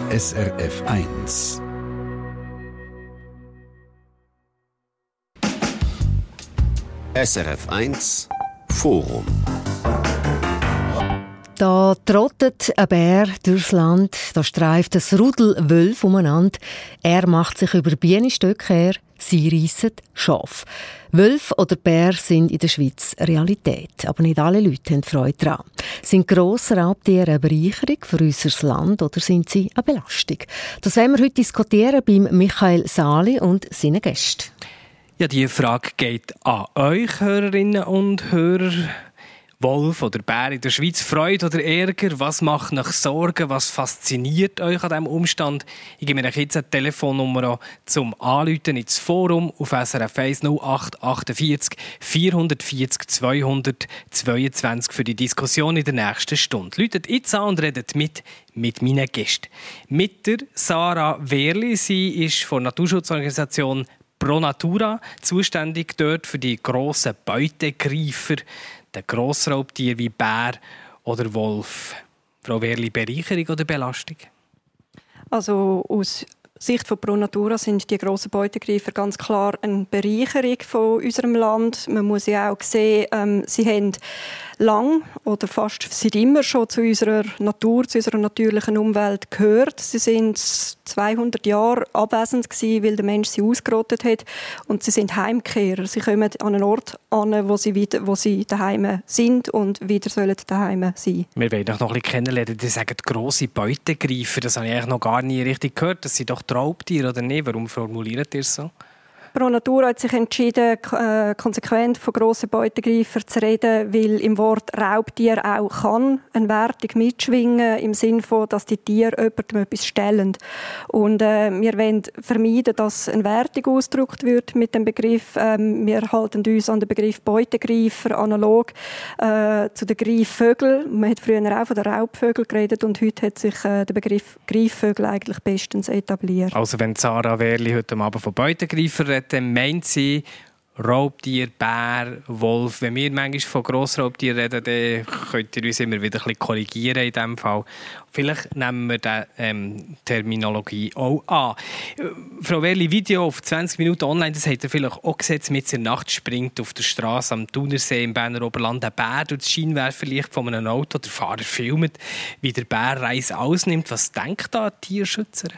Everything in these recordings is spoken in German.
SRF 1. SRF 1 Forum. Da trottet ein Bär durchs Land, da streift ein Rudel Wölfe umeinander. Er macht sich über Bienenstöcke her, sie reissen Schafe. Wölfe oder Bär sind in der Schweiz Realität, aber nicht alle Leute haben Freude daran. Sind grosse Raubtiere eine Bereicherung für unser Land oder sind sie eine Belastung? Das werden wir heute diskutieren beim Michael Sali und seinen Gästen. Ja, die Frage geht an euch, Hörerinnen und Hörer. Wolf oder Bär in der Schweiz, Freude oder Ärger? Was macht euch Sorgen? Was fasziniert euch an diesem Umstand? Ich gebe mir jetzt eine Telefonnummer zum Anrufen ins Forum auf SRF 1 0848 440 222 für die Diskussion in der nächsten Stunde. Läutet jetzt an und redet mit meinen Gästen. Mit der Sarah Wehrli. Sie ist von der Naturschutzorganisation Pro Natura zuständig dort für die grossen Beutegreifer, den Grossraubtiere wie Bär oder Wolf. Frau Wehrli, Bereicherung oder Belastung? Also aus Sicht von Pro Natura sind die grossen Beutegreifer ganz klar eine Bereicherung von unserem Land. Man muss ja auch sehen, sie haben lang oder fast seit immer schon zu unserer Natur, zu unserer natürlichen Umwelt gehört. Sie sind 200 Jahre abwesend gewesen, weil der Mensch sie ausgerottet hat. Und sie sind Heimkehrer. Sie kommen an einen Ort an, wo sie daheim sind und wieder sollen daheim sein. Wir wollen euch noch ein bisschen kennenlernen. Die sagen grosse Beutegreifer. Das habe ich eigentlich noch gar nie richtig gehört. Das sind doch die Raubtiere, oder nicht? Warum formuliert ihr es so? Pro Natura hat sich entschieden, konsequent von grossen Beutegreifern zu reden, weil im Wort Raubtier auch kann eine Wertung mitschwingen, im Sinne von, dass die Tiere jemandem etwas stellen. Und wir wollen vermeiden, dass eine Wertung ausgedrückt wird mit dem Begriff. Wir halten uns an den Begriff Beutegreifer analog zu den Greifvögeln. Man hat früher auch von den Raubvögeln geredet und heute hat sich der Begriff Greifvögel eigentlich bestens etabliert. Also wenn Sarah Wehrli heute Abend von Beutegreifer redet, dann meint sie Raubtier, Bär, Wolf. Wenn wir manchmal von Grossraubtieren reden, dann könnt ihr uns immer wieder ein bisschen korrigieren in diesem Fall. Vielleicht nehmen wir diese Terminologie auch an. Frau Wehrli, Video auf 20 Minuten online, das habt ihr vielleicht auch gesehen, mitten in der Nacht springt auf der Straße am Thunersee im Berner Oberland ein Bär durch das Scheinwerferlicht von einem Auto. Der Fahrer filmt, wie der Bär Reis ausnimmt. Was denkt da die Tierschützer?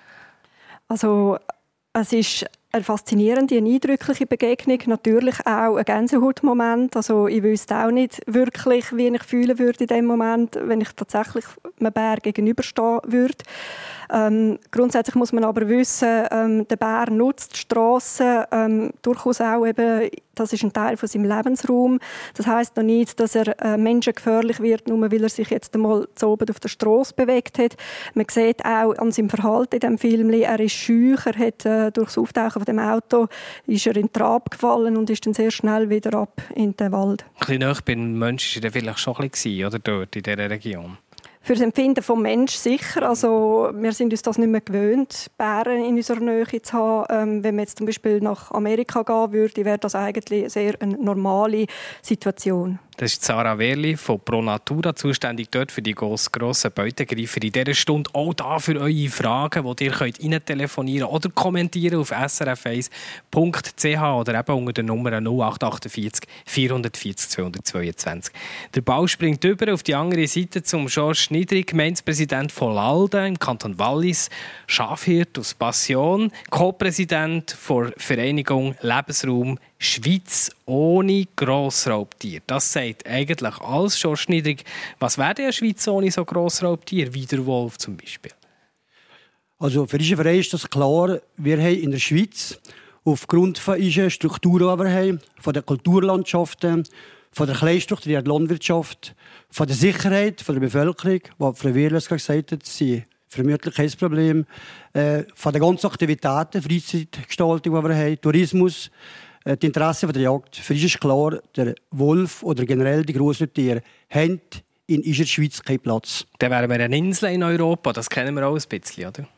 Also, es ist eine faszinierende, eine eindrückliche Begegnung. Natürlich auch ein Gänsehautmoment. Also ich wüsste auch nicht wirklich, wie ich fühlen würde in dem Moment, wenn ich tatsächlich einem Bär gegenüberstehen würde. Grundsätzlich muss man aber wissen, der Bär nutzt die Strassen durchaus auch eben, das ist ein Teil von seinem Lebensraum. Das heisst noch nicht, dass er menschengefährlich wird, nur weil er sich jetzt einmal zu oben auf der Strasse bewegt hat. Man sieht auch an seinem Verhalten in diesem Film, er ist scheu, er hat durch das Auftauchen von dem Auto ist er in den Trab gefallen und ist dann sehr schnell wieder ab in den Wald. Ein bisschen nahe beim Menschen war er vielleicht schon ein bisschen, oder dort in dieser Region? Für das Empfinden des Menschen sicher. Also, wir sind uns das nicht mehr gewöhnt, Bären in unserer Nähe zu haben. Wenn man jetzt zum Beispiel nach Amerika gehen würde, wäre das eigentlich sehr eine normale Situation. Das ist Sarah Wehrli von Pro Natura, zuständig dort für die grossen Beutegreifer. In dieser Stunde auch da für eure Fragen, die ihr rein telefonieren oder kommentieren auf srf1.ch oder eben unter der Nummer 0848 440 222. Der Ball springt über auf die andere Seite zum Georges Schnidrig, Gemeindepräsident von Lalden im Kanton Wallis, Schafhirt aus Passion, Co-Präsident der Vereinigung Lebensraum Schweiz ohne Grossraubtier. Das sagt eigentlich alles schon Schnidrig. Was wäre eine Schweiz ohne so Grossraubtier wie der Wolf zum Beispiel? Also für unseren Verein ist das klar. Wir haben in der Schweiz aufgrund von unserer Strukturen, von der Kulturlandschaften, von der kleinstrukturierten Landwirtschaft, von der Sicherheit von der Bevölkerung, was Frau Wehrli gesagt hat, sind vermutlich kein Problem, von der ganzen Aktivitäten, Freizeitgestaltung, die wir haben, Tourismus, die Interessen der Jagd. Für uns ist klar, der Wolf oder generell die grossen Tiere haben in unserer Schweiz keinen Platz. Dann wären wir eine Insel in Europa, das kennen wir auch ein bisschen, oder?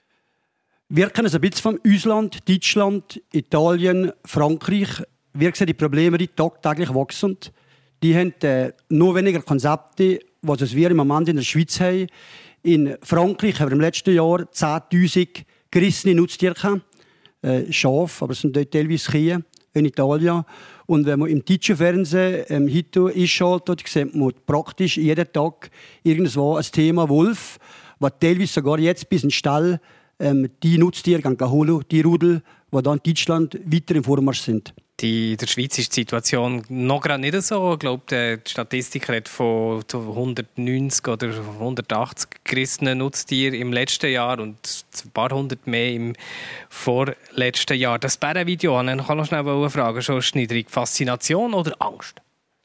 Wir kennen es ein bisschen vom Ausland, Deutschland, Italien, Frankreich. Wir sehen die Probleme, die tagtäglich wachsen. Die haben noch weniger Konzepte, was wir im Moment in der Schweiz haben. In Frankreich haben wir im letzten Jahr 10'000 gerissene Nutztiere gehabt. Schafe, aber es sind dort teilweise Kühe in Italien. Und wenn man im deutschen Fernsehen heute einschaltet, sieht man praktisch jeden Tag irgendwo ein Thema Wolf, was teilweise sogar jetzt bis in den Stall die Nutztiere holen, die Rudel, die dann in Deutschland weiter im Vormarsch sind. In der Schweiz ist die Situation noch gerade nicht so. Ich glaube, die Statistik redet von 190 oder 180 gerissenen Nutztieren im letzten Jahr und ein paar hundert mehr im vorletzten Jahr. Das Bärenvideo, ich kann noch schnell fragen, schon Schneiderich, Faszination oder Angst?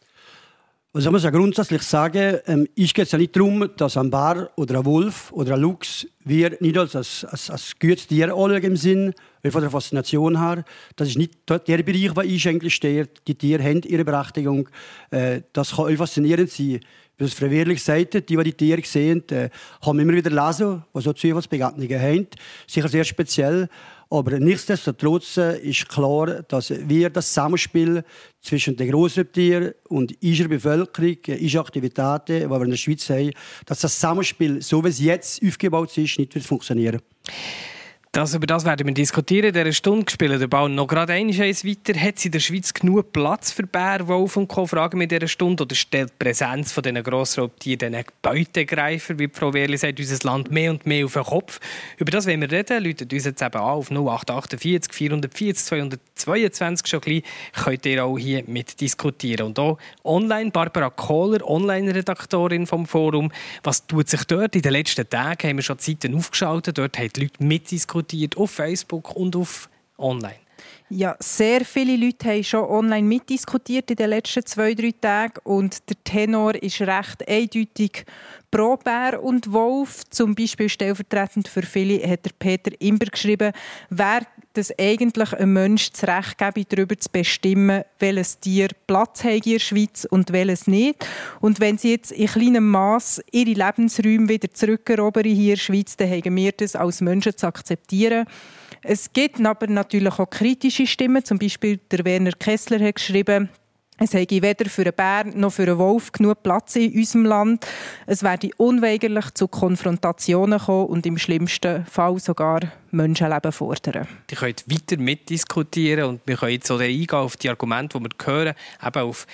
Was soll man grundsätzlich sagen, ist es ja nicht darum, dass ein Bär oder ein Wolf oder ein Luchs wir nicht als gutes Tier anschauen im Sinn von der Faszination her. Das ist nicht der Bereich, wo ich eigentlich stehe. Die Tiere haben ihre Berechtigung. Das kann auch faszinierend sein. Wie es Frau Wehrlich sagte, die Tiere sehen, haben immer wieder lesen, die so Zufallsbegegnungen haben. Sicher sehr speziell. Aber nichtsdestotrotz ist klar, dass wir das Zusammenspiel zwischen den Grossraubtieren und unserer Bevölkerung, unseren Aktivitäten, die wir in der Schweiz haben, dass das Zusammenspiel, so wie es jetzt aufgebaut ist, nicht funktionieren wird. Über das werden wir diskutieren. In dieser Stunde spielen der Bau noch gerade eins weiter. Hat es in der Schweiz genug Platz für Bär, Wolf und Co. Fragen wir in dieser Stunde. Oder stellt die Präsenz von diesen Grossraubtieren, diesen Beutegreifer, wie Frau Wehrli sagt, unser Land mehr und mehr auf den Kopf? Über das wollen wir reden. Läutet uns jetzt eben an auf 0848 440 222. Schon gleich könnt ihr auch hier mitdiskutieren. Und auch online, Barbara Kohler, Online-Redaktorin vom Forum. Was tut sich dort? In den letzten Tagen haben wir schon die Seiten aufgeschaltet. Dort haben die Leute mitdiskutiert. Auf Facebook und auf online. Ja, sehr viele Leute haben schon online mitdiskutiert in den letzten 2-3 Tagen und der Tenor ist recht eindeutig pro Bär und Wolf. Zum Beispiel stellvertretend für viele hat der Peter Imber geschrieben, wer das eigentlich ein Mensch das Recht gebe, darüber zu bestimmen, welches Tier Platz hat in der Schweiz und welches nicht. Und wenn sie jetzt in kleinem Maß ihre Lebensräume wieder zurückerobern hier in der Schweiz, dann haben wir das als Menschen zu akzeptieren. Es gibt aber natürlich auch kritische Stimmen. Zum Beispiel der Werner Kessler hat geschrieben, es habe weder für einen Bär noch für einen Wolf genug Platz in unserem Land. Es werde unweigerlich zu Konfrontationen kommen und im schlimmsten Fall sogar Menschenleben fordern. Die können weiter mitdiskutieren und wir können jetzt so eingehen auf die Argumente, die wir hören, eben auf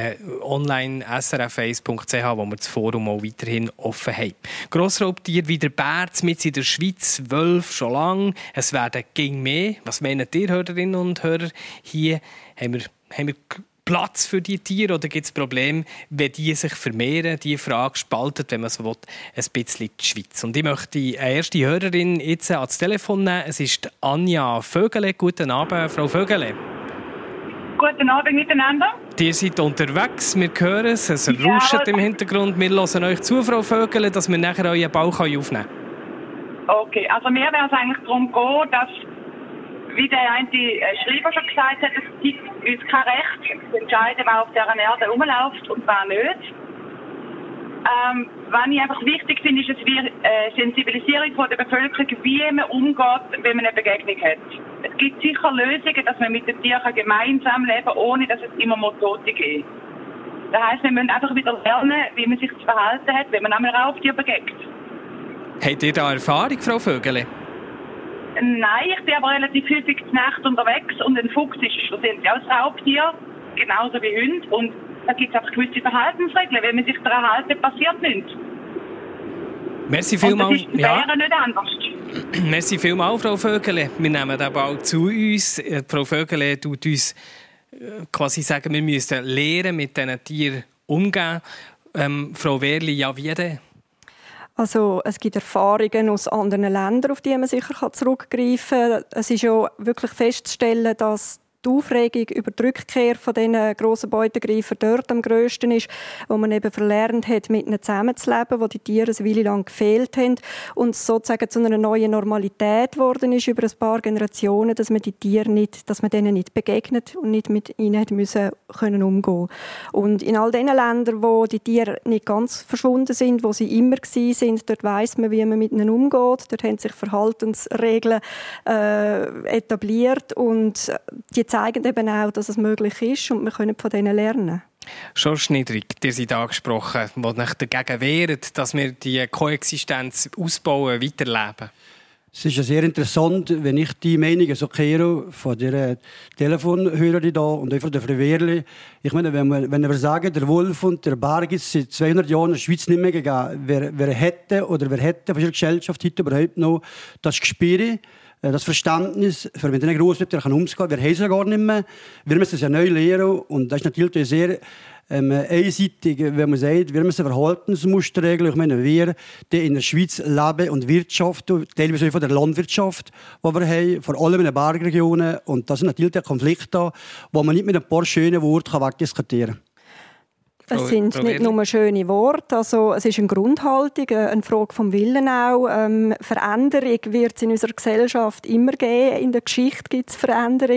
online srf1.ch, wo wir das Forum auch weiterhin offen haben. Grossraubtiere wie der Bär mit in der Schweiz, Wölfe schon lange. Es werden gegen mehr. Was meinen ihr, Hörerinnen und Hörer? Hier haben wir Platz für die Tiere oder gibt es Probleme, wenn die sich vermehren? Die Frage spaltet, wenn man so will, ein bisschen die Schweiz. Und ich möchte eine erste Hörerin jetzt ans Telefon nehmen. Es ist Anja Vögele. Guten Abend, Frau Vögele. Guten Abend miteinander. Ihr seid unterwegs, wir hören es, es rauscht im Hintergrund. Wir hören euch zu, Frau Vögele, dass wir nachher euren Bau aufnehmen können. Okay, also mir wäre es eigentlich darum gehen, dass, wie der eine Schreiber schon gesagt hat, es gibt uns kein Recht zu entscheiden, wer auf dieser Erde rumläuft und wer nicht. Was ich einfach wichtig finde, ist, dass wir Sensibilisierung von der Bevölkerung, wie man umgeht, wenn man eine Begegnung hat. Es gibt sicher Lösungen, dass man mit den Tieren gemeinsam leben kann, ohne dass es immer Tote gibt. Das heisst, wir müssen einfach wieder lernen, wie man sich zu verhalten hat, wenn man einmal auf Tiere begegnet. Habt ihr da Erfahrung, Frau Vögele? Nein, ich bin aber relativ häufig zur Nacht unterwegs und ein Fuchs ist schlussendlich auch ein Raubtier, genauso wie Hunde. Und da gibt es einfach gewisse Verhaltensregeln. Wenn man sich daran hält, passiert nichts. Merci vielmals. Und das ist bei Bären nicht anders. Merci vielmals, Frau Vögele. Wir nehmen den Ball zu uns. Frau Vögele tut uns quasi sagen, wir müssen lernen, mit diesen Tieren umgehen. Frau Wehrli, ja, wie denn? Also, es gibt Erfahrungen aus anderen Ländern, auf die man sicher zurückgreifen kann. Es ist ja wirklich festzustellen, dass die Aufregung über die Rückkehr von diesen grossen Beutegreifern dort am grössten ist, wo man eben verlernt hat, mit ihnen zusammenzuleben, wo die Tiere eine Weile lang gefehlt haben und sozusagen zu einer neuen Normalität geworden ist über ein paar Generationen, dass man die Tiere nicht, dass man denen nicht begegnet und nicht mit ihnen hat müssen können umgehen. Und in all den Ländern, wo die Tiere nicht ganz verschwunden sind, wo sie immer gewesen sind, dort weiss man, wie man mit ihnen umgeht. Dort haben sich Verhaltensregeln etabliert und die zeigen eben auch, dass es möglich ist und wir können von denen lernen. Schon schniedrig, ihr seid angesprochen, die euch dagegen wehren, dass wir die Koexistenz ausbauen, weiterleben. Es ist ja sehr interessant, wenn ich die Meinungen so höre von der Telefonhörerin da und auch von der Frau Wehrli. Ich meine, wenn wir sagen, der Wolf und der Bär gibt es seit 200 Jahren in der Schweiz nicht mehr gegeben. Wer hätte von der Gesellschaft heute überhaupt noch das Gespür, das Verständnis, für mit diesen Grossreptilien umzugehen? Wir haben es ja gar nicht mehr. Wir müssen es ja neu lernen und das ist natürlich sehr einseitig, wenn man sagt, wir müssen Verhaltensmuster regeln. Ich meine, wir, die in der Schweiz leben und wirtschaften, teilweise auch von der Landwirtschaft, die wir haben, vor allem in den Bergregionen. Und das ist natürlich ein Konflikt da, wo man nicht mit ein paar schönen Worten wegdiskutieren kann. Es sind nicht nur schöne Worte, also es ist eine Grundhaltung, eine Frage vom Willen auch. Veränderung wird es in unserer Gesellschaft immer geben. In der Geschichte gibt es Veränderung.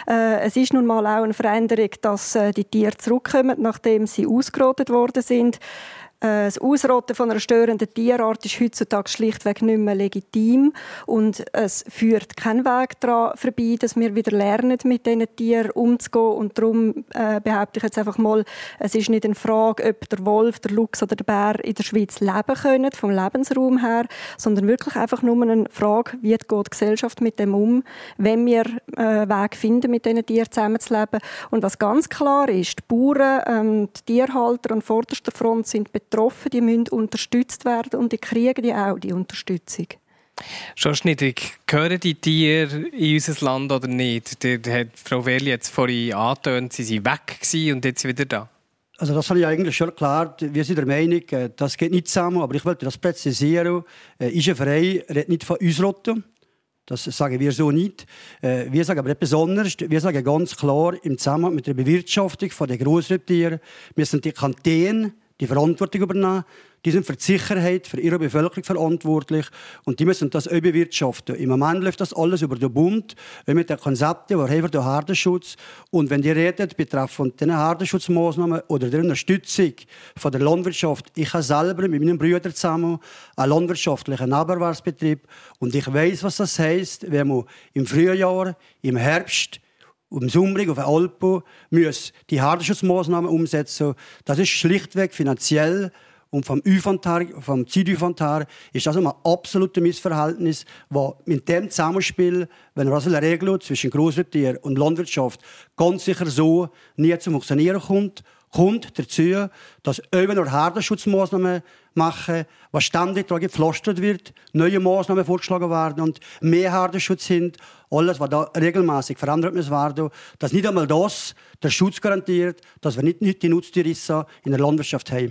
Es ist nun mal auch eine Veränderung, dass die Tiere zurückkommen, nachdem sie ausgerottet worden sind. Das Ausrotten von einer störenden Tierart ist heutzutage schlichtweg nicht mehr legitim und es führt keinen Weg daran vorbei, dass wir wieder lernen, mit diesen Tieren umzugehen. Und darum behaupte ich jetzt einfach mal, es ist nicht eine Frage, ob der Wolf, der Luchs oder der Bär in der Schweiz leben können, vom Lebensraum her, sondern wirklich einfach nur eine Frage, wie geht die Gesellschaft mit dem um, wenn wir einen Weg finden, mit diesen Tieren zusammenzuleben. Und was ganz klar ist, die Bauern, die Tierhalter an vorderster Front sind betroffen, die müssen unterstützt werden und die kriegen die auch, die Unterstützung. Schon schnittrig, gehören die Tiere in unser Land oder nicht? Hat Frau Wehrli jetzt vorhin angetönt, sie sind weg gewesen und jetzt wieder da. Also das habe ich eigentlich schon erklärt. Wir sind der Meinung, das geht nicht zusammen, aber ich wollte das präzisieren. Ist ein Verein redet nicht von Ausrotten. Das sagen wir so nicht. Wir sagen aber etwas anderes. Wir sagen ganz klar, im Zusammenhang mit der Bewirtschaftung der Grossreptiere müssen die Kantone die Verantwortung übernehmen. Die sind für die Sicherheit für ihre Bevölkerung verantwortlich und die müssen das auch bewirtschaften. Im Moment läuft das alles über den Bund, mit den Konzepten, wir haben den Herdenschutz. Und wenn die reden betreffend den Herdenschutzmaßnahmen oder der Unterstützung von der Landwirtschaft, ich habe selber mit meinen Brüdern zusammen einen landwirtschaftlichen Nebenerwerbsbetrieb und ich weiß, was das heisst, wenn man im Frühjahr, im Herbst, im Sommer auf den Alpen die Herdenschutzmaßnahmen umsetzen. Das ist schlichtweg finanziell und vom Zeitaufwand her ist das ein absolutes Missverhältnis, das mit dem Zusammenspiel, wenn wir eine Regelung zwischen Grossreptier und Landwirtschaft ganz sicher so nie zum Funktionieren kommt dazu, dass wenn wir Herdenschutzmaßnahmen machen, was ständig daran gepflastert wird, neue Maßnahmen vorgeschlagen werden und mehr Herdenschutz sind, alles, was da regelmäßig verändert muss werden, dass nicht einmal das der Schutz garantiert, dass wir nicht die Nutztierrisse in der Landwirtschaft haben.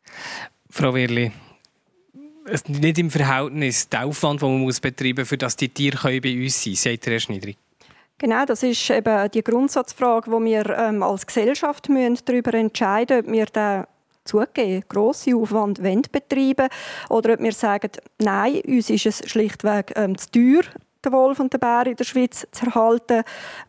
Frau Wehrli, es ist nicht im Verhältnis der Aufwand, den man betreiben muss, für dass die Tiere bei uns sein können, sagt Herr Schniedrig. Genau, das ist eben die Grundsatzfrage, wo wir als Gesellschaft darüber entscheiden müssen, ob wir den zugeben, grossen Aufwand betreiben wollen oder ob wir sagen, nein, uns ist es schlichtweg zu teuer, den Wolf und den Bär in der Schweiz zu erhalten.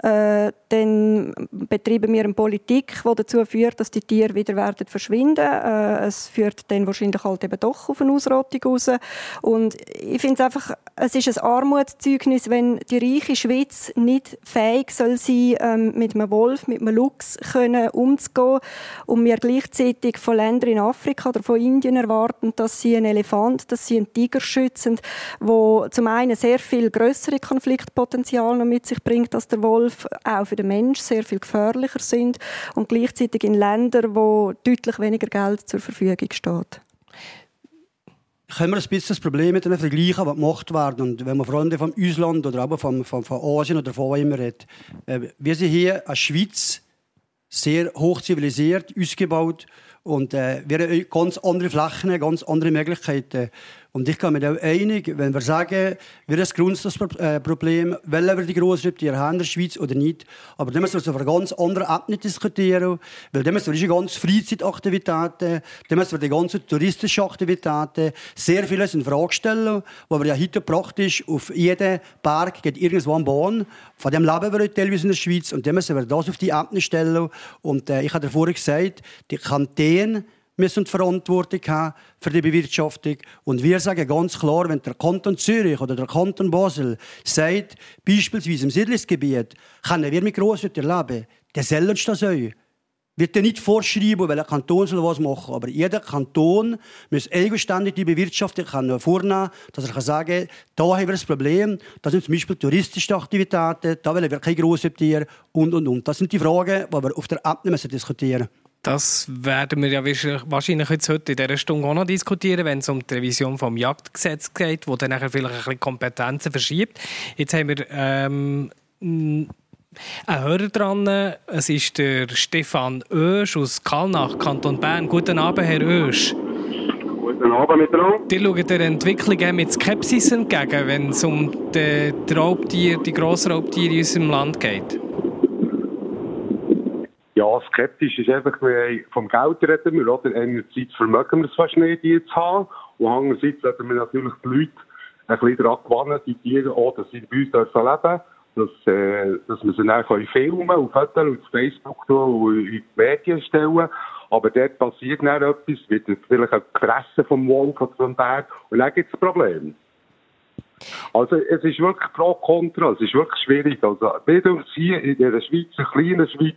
Dann betreiben wir eine Politik, die dazu führt, dass die Tiere wieder verschwinden werden. Es führt dann wahrscheinlich halt eben doch auf eine Ausrottung raus. Und ich finde es einfach, es ist ein Armutszeugnis, wenn die reiche Schweiz nicht fähig soll sein, mit einem Wolf, mit einem Luchs umzugehen und wir gleichzeitig von Ländern in Afrika oder von Indien erwarten, dass sie einen Elefant, dass sie einen Tiger schützen, wo zum einen sehr viel grössere Konfliktpotenzial noch mit sich bringt als der Wolf, auch für den Mensch sehr viel gefährlicher sind und gleichzeitig in Ländern, wo deutlich weniger Geld zur Verfügung steht. Können wir ein bisschen das Problem mit den Vergleichen, die gemacht werden, und wenn man vor allem vom Ausland oder auch von Asien oder von wo immer redet. Wir sind hier als Schweiz sehr hoch zivilisiert, ausgebaut und wir haben ganz andere Flächen, ganz andere Möglichkeiten. Und ich kann mir auch einig, wenn wir sagen, wir haben ein Grundsatzproblem, wollen wir die Grossreptiere haben in der Schweiz oder nicht. Aber dann müssen wir auf einer ganz anderen Ebene diskutieren, weil dann müssen wir die ganzen Freizeitaktivitäten, dann müssen wir die ganzen touristischen Aktivitäten, sehr vieles in Frage stellen, wo wir ja heute praktisch auf jeden Berg geht irgendwo eine Bahn. Von dem leben wir heute teilweise in der Schweiz und dann müssen wir das auf die Ebene stellen. Und ich habe vorhin gesagt, die Kantone müssen die Verantwortung haben für die Bewirtschaftung. Und wir sagen ganz klar, wenn der Kanton Zürich oder der Kanton Basel sagt, beispielsweise im Siedlungsgebiet, können wir mit Grossreptieren leben, dann sollen sie das auch. wird ja nicht vorschreiben, welcher Kanton soll was machen. Aber jeder Kanton muss eigenständig die Bewirtschaftung vornehmen, dass er sagen kann, da haben wir ein Problem, das sind zum Beispiel touristische Aktivitäten, da wollen wir keine grossen Tiere und. Das sind die Fragen, die wir auf der Ebene diskutieren müssen. Das werden wir ja wahrscheinlich jetzt heute in dieser Stunde auch noch diskutieren, wenn es um die Revision des Jagdgesetzes geht, wo dann nachher vielleicht ein bisschen Kompetenzen verschiebt. Jetzt haben wir ein Hörer dran. Es ist der Stefan Oesch aus Kallnach, Kanton Bern. Guten Abend, Herr Oesch. Guten Abend miteinander. Die schauen der Entwicklung mit Skepsis entgegen, wenn es um die grossen Raubtiere in unserem Land geht. Ja, skeptisch ist einfach, vom Geld reden wir, oder? Einerseits vermögen wir es fast nicht, die zu haben. Und andererseits werden wir natürlich die Leute ein bisschen daran gewinnen, die Tiere auch, dass sie bei uns leben dürfen. Dass wir sie dann filmen und Fotos auf Facebook tun und in die Medien stellen. Aber dort passiert dann etwas, wird vielleicht gefressen vom Wolf oder vom Bär. Und dann gibt es Probleme. Also es ist wirklich pro kontra, es ist wirklich schwierig. Also bei hier in der Schweiz, in der kleinen Schweiz,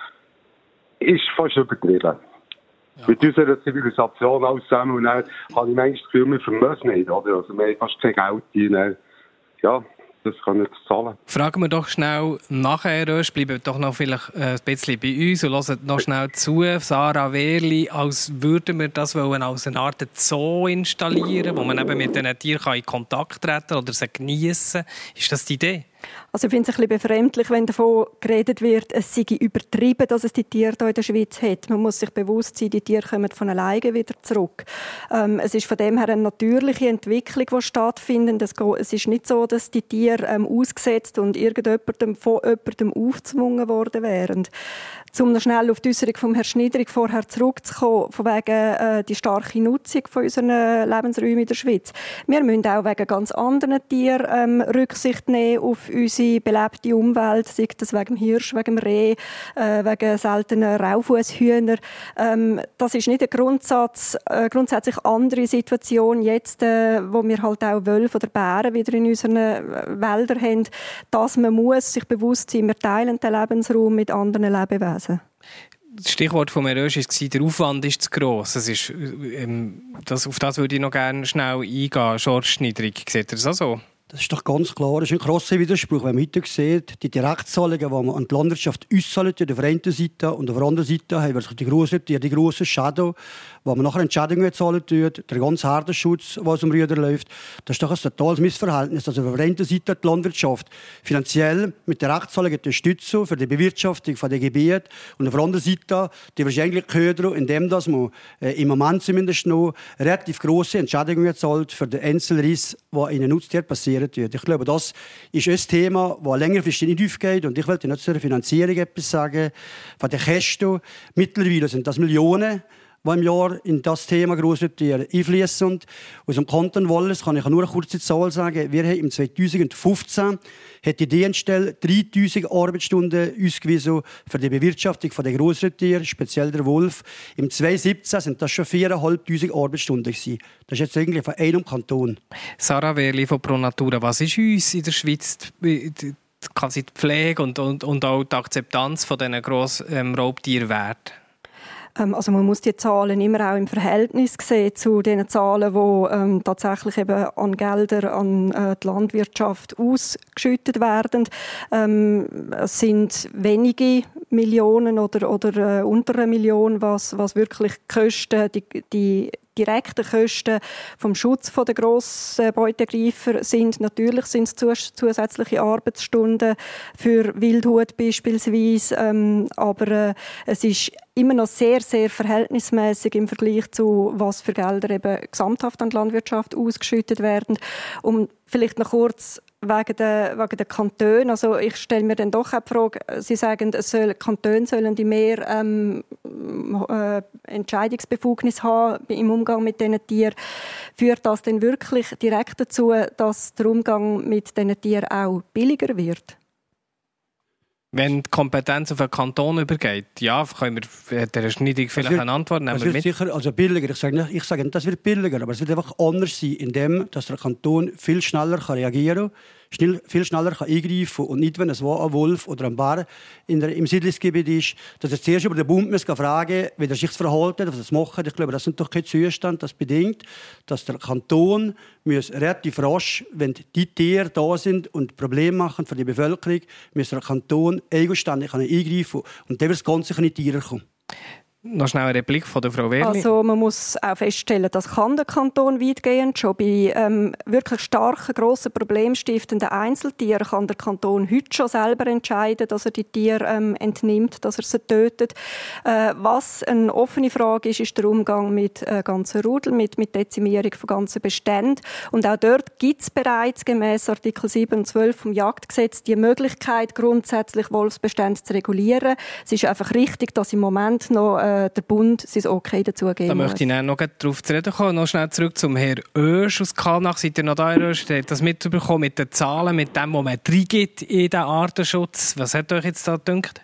ist fast übertrieben. Ja. Mit unserer Zivilisation alles zusammen. Und dann habe ich manchmal das Gefühl, wir vermögen nicht. Oder? Also wir haben fast kein Geld hier. Ja, das kann nicht zahlen. Fragen wir doch schnell nachher, bleiben doch noch vielleicht ein bisschen bei uns und hören noch schnell zu. Sarah Wehrli, als würden wir das als eine Art Zoo installieren, wo man eben mit diesen Tieren in Kontakt treten kann oder sie geniessen. Ist das die Idee? Also ich finde es ein bisschen befremdlich, wenn davon geredet wird, es sei übertrieben, dass es die Tiere hier in der Schweiz hat. Man muss sich bewusst sein, die Tiere kommen von alleine wieder zurück. Es ist von dem her eine natürliche Entwicklung, die stattfindet. Es ist nicht so, dass die Tiere ausgesetzt und irgendjemandem von jemandem aufgezwungen worden wären. Um noch schnell auf die Äußerung von Herrn Schneiderig vorher zurückzukommen, von wegen die starke Nutzung von unseren Lebensräumen in der Schweiz. Wir müssen auch wegen ganz anderen Tieren Rücksicht nehmen auf unsere belebte Umwelt, sei das wegen dem Hirsch, wegen dem Reh, wegen seltener Raufußhühner. Das ist nicht eine grundsätzlich andere Situation jetzt, wo wir halt auch Wölfe oder Bären wieder in unseren Wäldern haben, dass man muss sich bewusst sein, wir teilen den Lebensraum mit anderen Lebewesen. Das Stichwort von Herrn Oesch war, der Aufwand ist zu gross. Auf das würde ich noch gerne schnell eingehen. George Schneiderig, seht ihr das auch so? Das ist doch ganz klar. Das ist ein grosser Widerspruch, wenn man heute sieht, die Direktzahlungen, die man an die Landschaft auszahlen, auf der einen Seite und auf der anderen Seite haben wir die grossen Schäden, wo man nachher Entschädigungen zahlen tut, der ganze Herdenschutz, was um Rüder läuft. Das ist doch ein totales Missverhältnis. Also auf der einen Seite die Landwirtschaft finanziell mit Direktzahlungen unterstützen für die Bewirtschaftung der Gebiete und auf der anderen Seite die wahrscheinlich Köder, indem dass man im Moment zumindest noch relativ grosse Entschädigungen zahlt für den Einzelriss, der in den Nutztieren passiert. Ich glaube, das ist ein Thema, das längerfristig nicht aufgeht. Und ich wollte nicht zur Finanzierung etwas sagen. Von den Kosten, mittlerweile sind das Millionen, die im Jahr in das Thema grosse Tiere einfließen. Aus dem Kanton Wallis kann ich nur eine kurze Zahl sagen. Wir haben im 2015 hat die Dienststelle 3000 Arbeitsstunden ausgewiesen für die Bewirtschaftung der grossen Tiere, speziell der Wolf. Im 2017 sind das schon 4500 Arbeitsstunden gewesen. Das ist jetzt eigentlich von einem Kanton. Sarah Wehrli von Pro Natura, was ist uns in der Schweiz die Pflege und auch die Akzeptanz von diesen grossen Raubtieren wert? Also man muss die Zahlen immer auch im Verhältnis sehen zu den Zahlen, die tatsächlich eben an Gelder an die Landwirtschaft ausgeschüttet werden. Es sind wenige Millionen oder unter einer Million, was wirklich die Kosten, die direkten Kosten vom Schutz der grossen Beutegreifer sind. Natürlich sind es zusätzliche Arbeitsstunden für Wildhut beispielsweise, aber es ist immer noch sehr, sehr verhältnismäßig im Vergleich zu was für Gelder eben gesamthaft an die Landwirtschaft ausgeschüttet werden. Um vielleicht noch kurz wegen der Kantone. Also ich stelle mir dann doch auch die Frage, Sie sagen, Kantone sollen die mehr Entscheidungsbefugnis haben im Umgang mit diesen Tieren. Führt das denn wirklich direkt dazu, dass der Umgang mit diesen Tieren auch billiger wird? Wenn die Kompetenz auf einen Kanton übergeht, ja, können wir der Schneidig vielleicht eine Antwort nehmen. Das wird sicher also billiger. Ich sage nicht, das wird billiger, aber es wird einfach anders sein, indem dass der Kanton viel schneller reagieren kann, viel schneller eingreifen kann. Und nicht, wenn es ein Wolf oder ein Bär im Siedlungsgebiet ist, dass er zuerst über den Bund fragen muss, wie er sich verhält, was er macht. Ich glaube, das sind doch keine Zustände. Das bedingt, dass der Kanton relativ rasch, wenn die Tiere da sind und Probleme machen für die Bevölkerung, muss der Kanton eigenständig eingreifen. Und dann wird das Ganze nicht Tiere kommen. Noch schnell eine Replik von der Frau Wehrli. Also man muss auch feststellen, das kann der Kanton weitgehend. Schon bei wirklich starken, grossen, problemstiftenden Einzeltieren kann der Kanton heute schon selber entscheiden, dass er die Tiere entnimmt, dass er sie tötet. Was eine offene Frage ist, ist der Umgang mit ganzen Rudeln, mit Dezimierung von ganzen Beständen. Und auch dort gibt es bereits gemäss Artikel 7 und 12 vom Jagdgesetz die Möglichkeit, grundsätzlich Wolfsbestände zu regulieren. Es ist einfach richtig, dass im Moment noch der Bund sein Okay dazu geben muss. Da möchte ich noch darauf zu reden kommen. Noch schnell zurück zum Herrn Oesch aus Kallnach. Seid ihr noch da, Herr Oesch? Ihr habt das mitbekommen mit den Zahlen, mit dem, was man reingibt in den Artenschutz. Was hat euch jetzt da gedacht?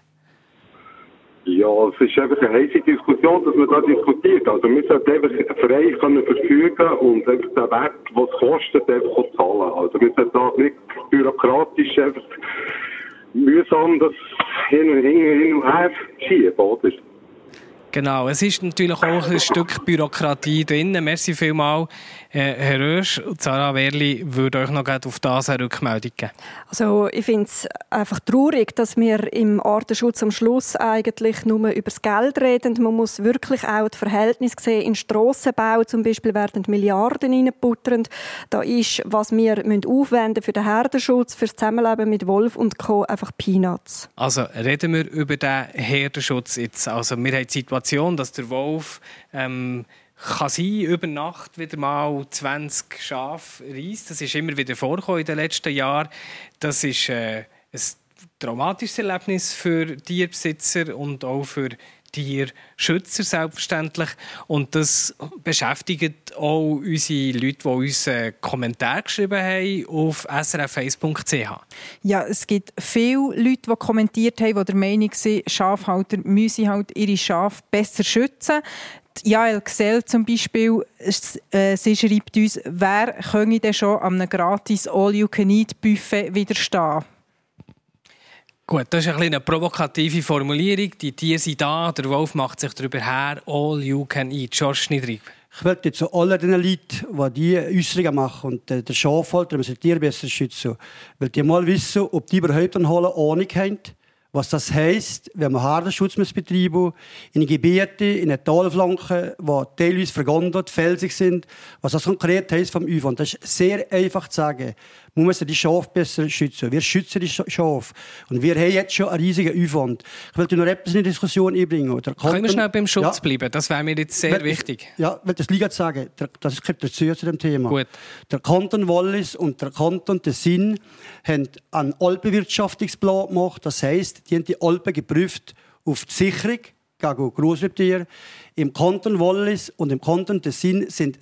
Ja, es ist einfach eine heisse Diskussion, dass man da diskutiert. Also wir sollten einfach frei können verfügen und einfach den Wert, was es kostet, einfach zahlen. Also wir sollten da nicht bürokratisch einfach mühsam das hin und her schieben, oder? Genau, es ist natürlich auch ein Stück Bürokratie drin. Merci vielmals, Herr Oesch. Sarah Wehrli würde euch noch auf das eine Rückmeldung geben. Also ich finde es einfach traurig, dass wir im Artenschutz am Schluss eigentlich nur über das Geld reden. Man muss wirklich auch das Verhältnis sehen. In Strassenbau zum Beispiel werden Milliarden reingebuttert. Da ist, was wir aufwenden für den Herdenschutz, für das Zusammenleben mit Wolf und Co. einfach Peanuts. Also reden wir über den Herdenschutz jetzt. Also wir haben die Situation, dass der Wolf kann sein, über Nacht wieder mal 20 Schafe reisst. Das ist immer wieder vorgekommen in den letzten Jahren. Das ist ein traumatisches Erlebnis für Tierbesitzer und auch für Tierschützer selbstverständlich. Und das beschäftigt auch unsere Leute, die uns Kommentare geschrieben haben auf srf1.ch. Ja, es gibt viele Leute, die kommentiert haben, die der Meinung sind, Schafhalter müssen halt ihre Schafe besser schützen. Jael Gsell zum Beispiel, sie schreibt uns, wer könne denn schon an einem gratis All-You-Can-Eat-Buffet widerstehen? Gut, das ist eine provokative Formulierung. Die Tiere sind da, der Wolf macht sich darüber her. All you can eat. George Schnidrig. Ich möchte zu allen den Leuten, die diese Äußerungen machen und der Schafhalter muss die Tiere besser schützen, weil die mal wissen, ob die überhaupt eine Ahnung haben, was das heisst, wenn man Herdenschutz betreiben muss, in Gebieten, in den Talflanken, die teilweise vergondert, felsig sind. Was das konkret heisst vom Aufwand, das ist sehr einfach zu sagen. Man muss die Schafe besser schützen. Wir schützen die Schafe. Und wir haben jetzt schon einen riesigen Aufwand. Ich wollte noch etwas in die Diskussion einbringen. Können wir schnell beim Schutz bleiben? Das wäre mir jetzt sehr wichtig. Ja, ich will das Liga sagen. Das kommt dazu zu dem Thema. Gut. Der Kanton Wallis und der Kanton Tessin haben einen Alpenwirtschaftungsplan gemacht. Das heisst, die haben die Alpen geprüft auf die Sicherung gegen Grossraubtiere. Im Kanton Wallis und im Kanton Tessin sind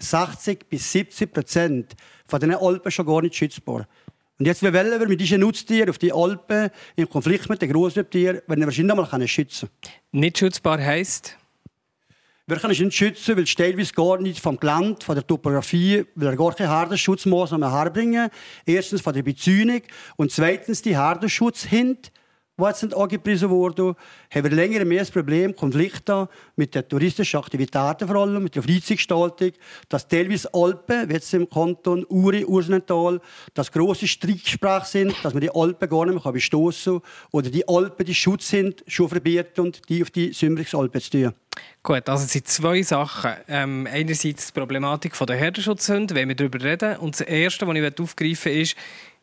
60-70% von diesen Alpen schon gar nicht schützbar. Und jetzt wollen wir mit diesen Nutztieren auf die Alpen im Konflikt mit den Grossraubtieren, wenn wir wahrscheinlich mal schützen können. Nicht schützbar heisst? Wir können es nicht schützen, weil es teilweise gar nicht vom Gelände, von der Topografie, weil er gar keine Herdenschutzmaßnahmen herbringen. Erstens von der Bezäunung und zweitens die Herdenschutzhunde, die jetzt nicht angepriesen wurden, haben wir länger mehr das Problem, Konflikte mit den touristischen Aktivitäten vor allem, mit der Freizeitgestaltung, dass teilweise Alpen, wie jetzt im Kanton Uri, Ursenental, dass grosse Streitgespräche sind, dass man die Alpen gar nicht mehr bestossen kann oder die Alpen, die Schutz sind, schon verbieten und die auf die Symbrixalpen zu tun. Gut, also es sind zwei Sachen. Einerseits die Problematik der Herdenschutzhunde, wenn wir darüber reden. Und das Erste, was ich aufgreifen will, ist,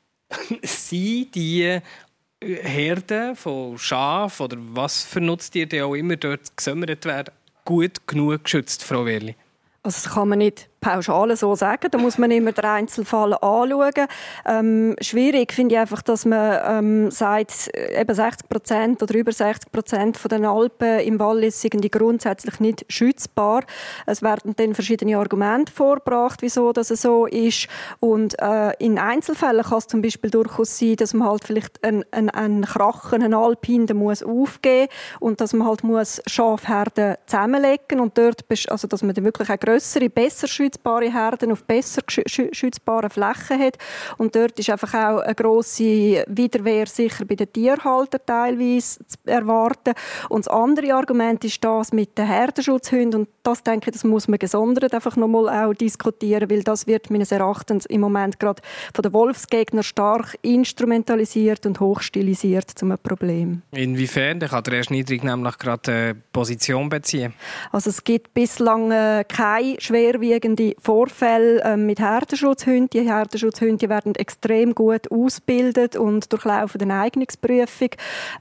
sind die Herden von Schafen oder was für Nutztiere auch immer dort gesammelt werden, gut genug geschützt, Frau Wehrli? Also das kann man nicht pauschal so sagen. Da muss man immer den Einzelfall anschauen. Schwierig finde ich einfach, dass man sagt, eben 60% oder über 60% von den Alpen im Wallis sind die grundsätzlich nicht schützbar. Es werden dann verschiedene Argumente vorgebracht, wieso das so ist. Und in Einzelfällen kann es zum Beispiel durchaus sein, dass man halt vielleicht einen Krachen, einen Alpin, muss aufgeben und dass man halt muss Schafherden zusammenlegen und dort, also dass man dann wirklich auch grössere, besser schützen schützbare Herden auf besser schützbaren Flächen hat. Und dort ist einfach auch eine grosse Widerwehr sicher bei den Tierhaltern teilweise zu erwarten. Und das andere Argument ist das mit den Herdenschutzhunden. Und das, denke ich, das muss man gesondert einfach nochmal auch diskutieren, weil das wird meines Erachtens im Moment gerade von den Wolfsgegnern stark instrumentalisiert und hochstilisiert zu einem Problem. Inwiefern? Da kann der Herr Schniedrig nämlich gerade eine Position beziehen. Also es gibt bislang keine schwerwiegenden Vorfälle mit Herdenschutzhunden. Die Herdenschutzhunde werden extrem gut ausgebildet und durchlaufen eine Eignungsprüfung.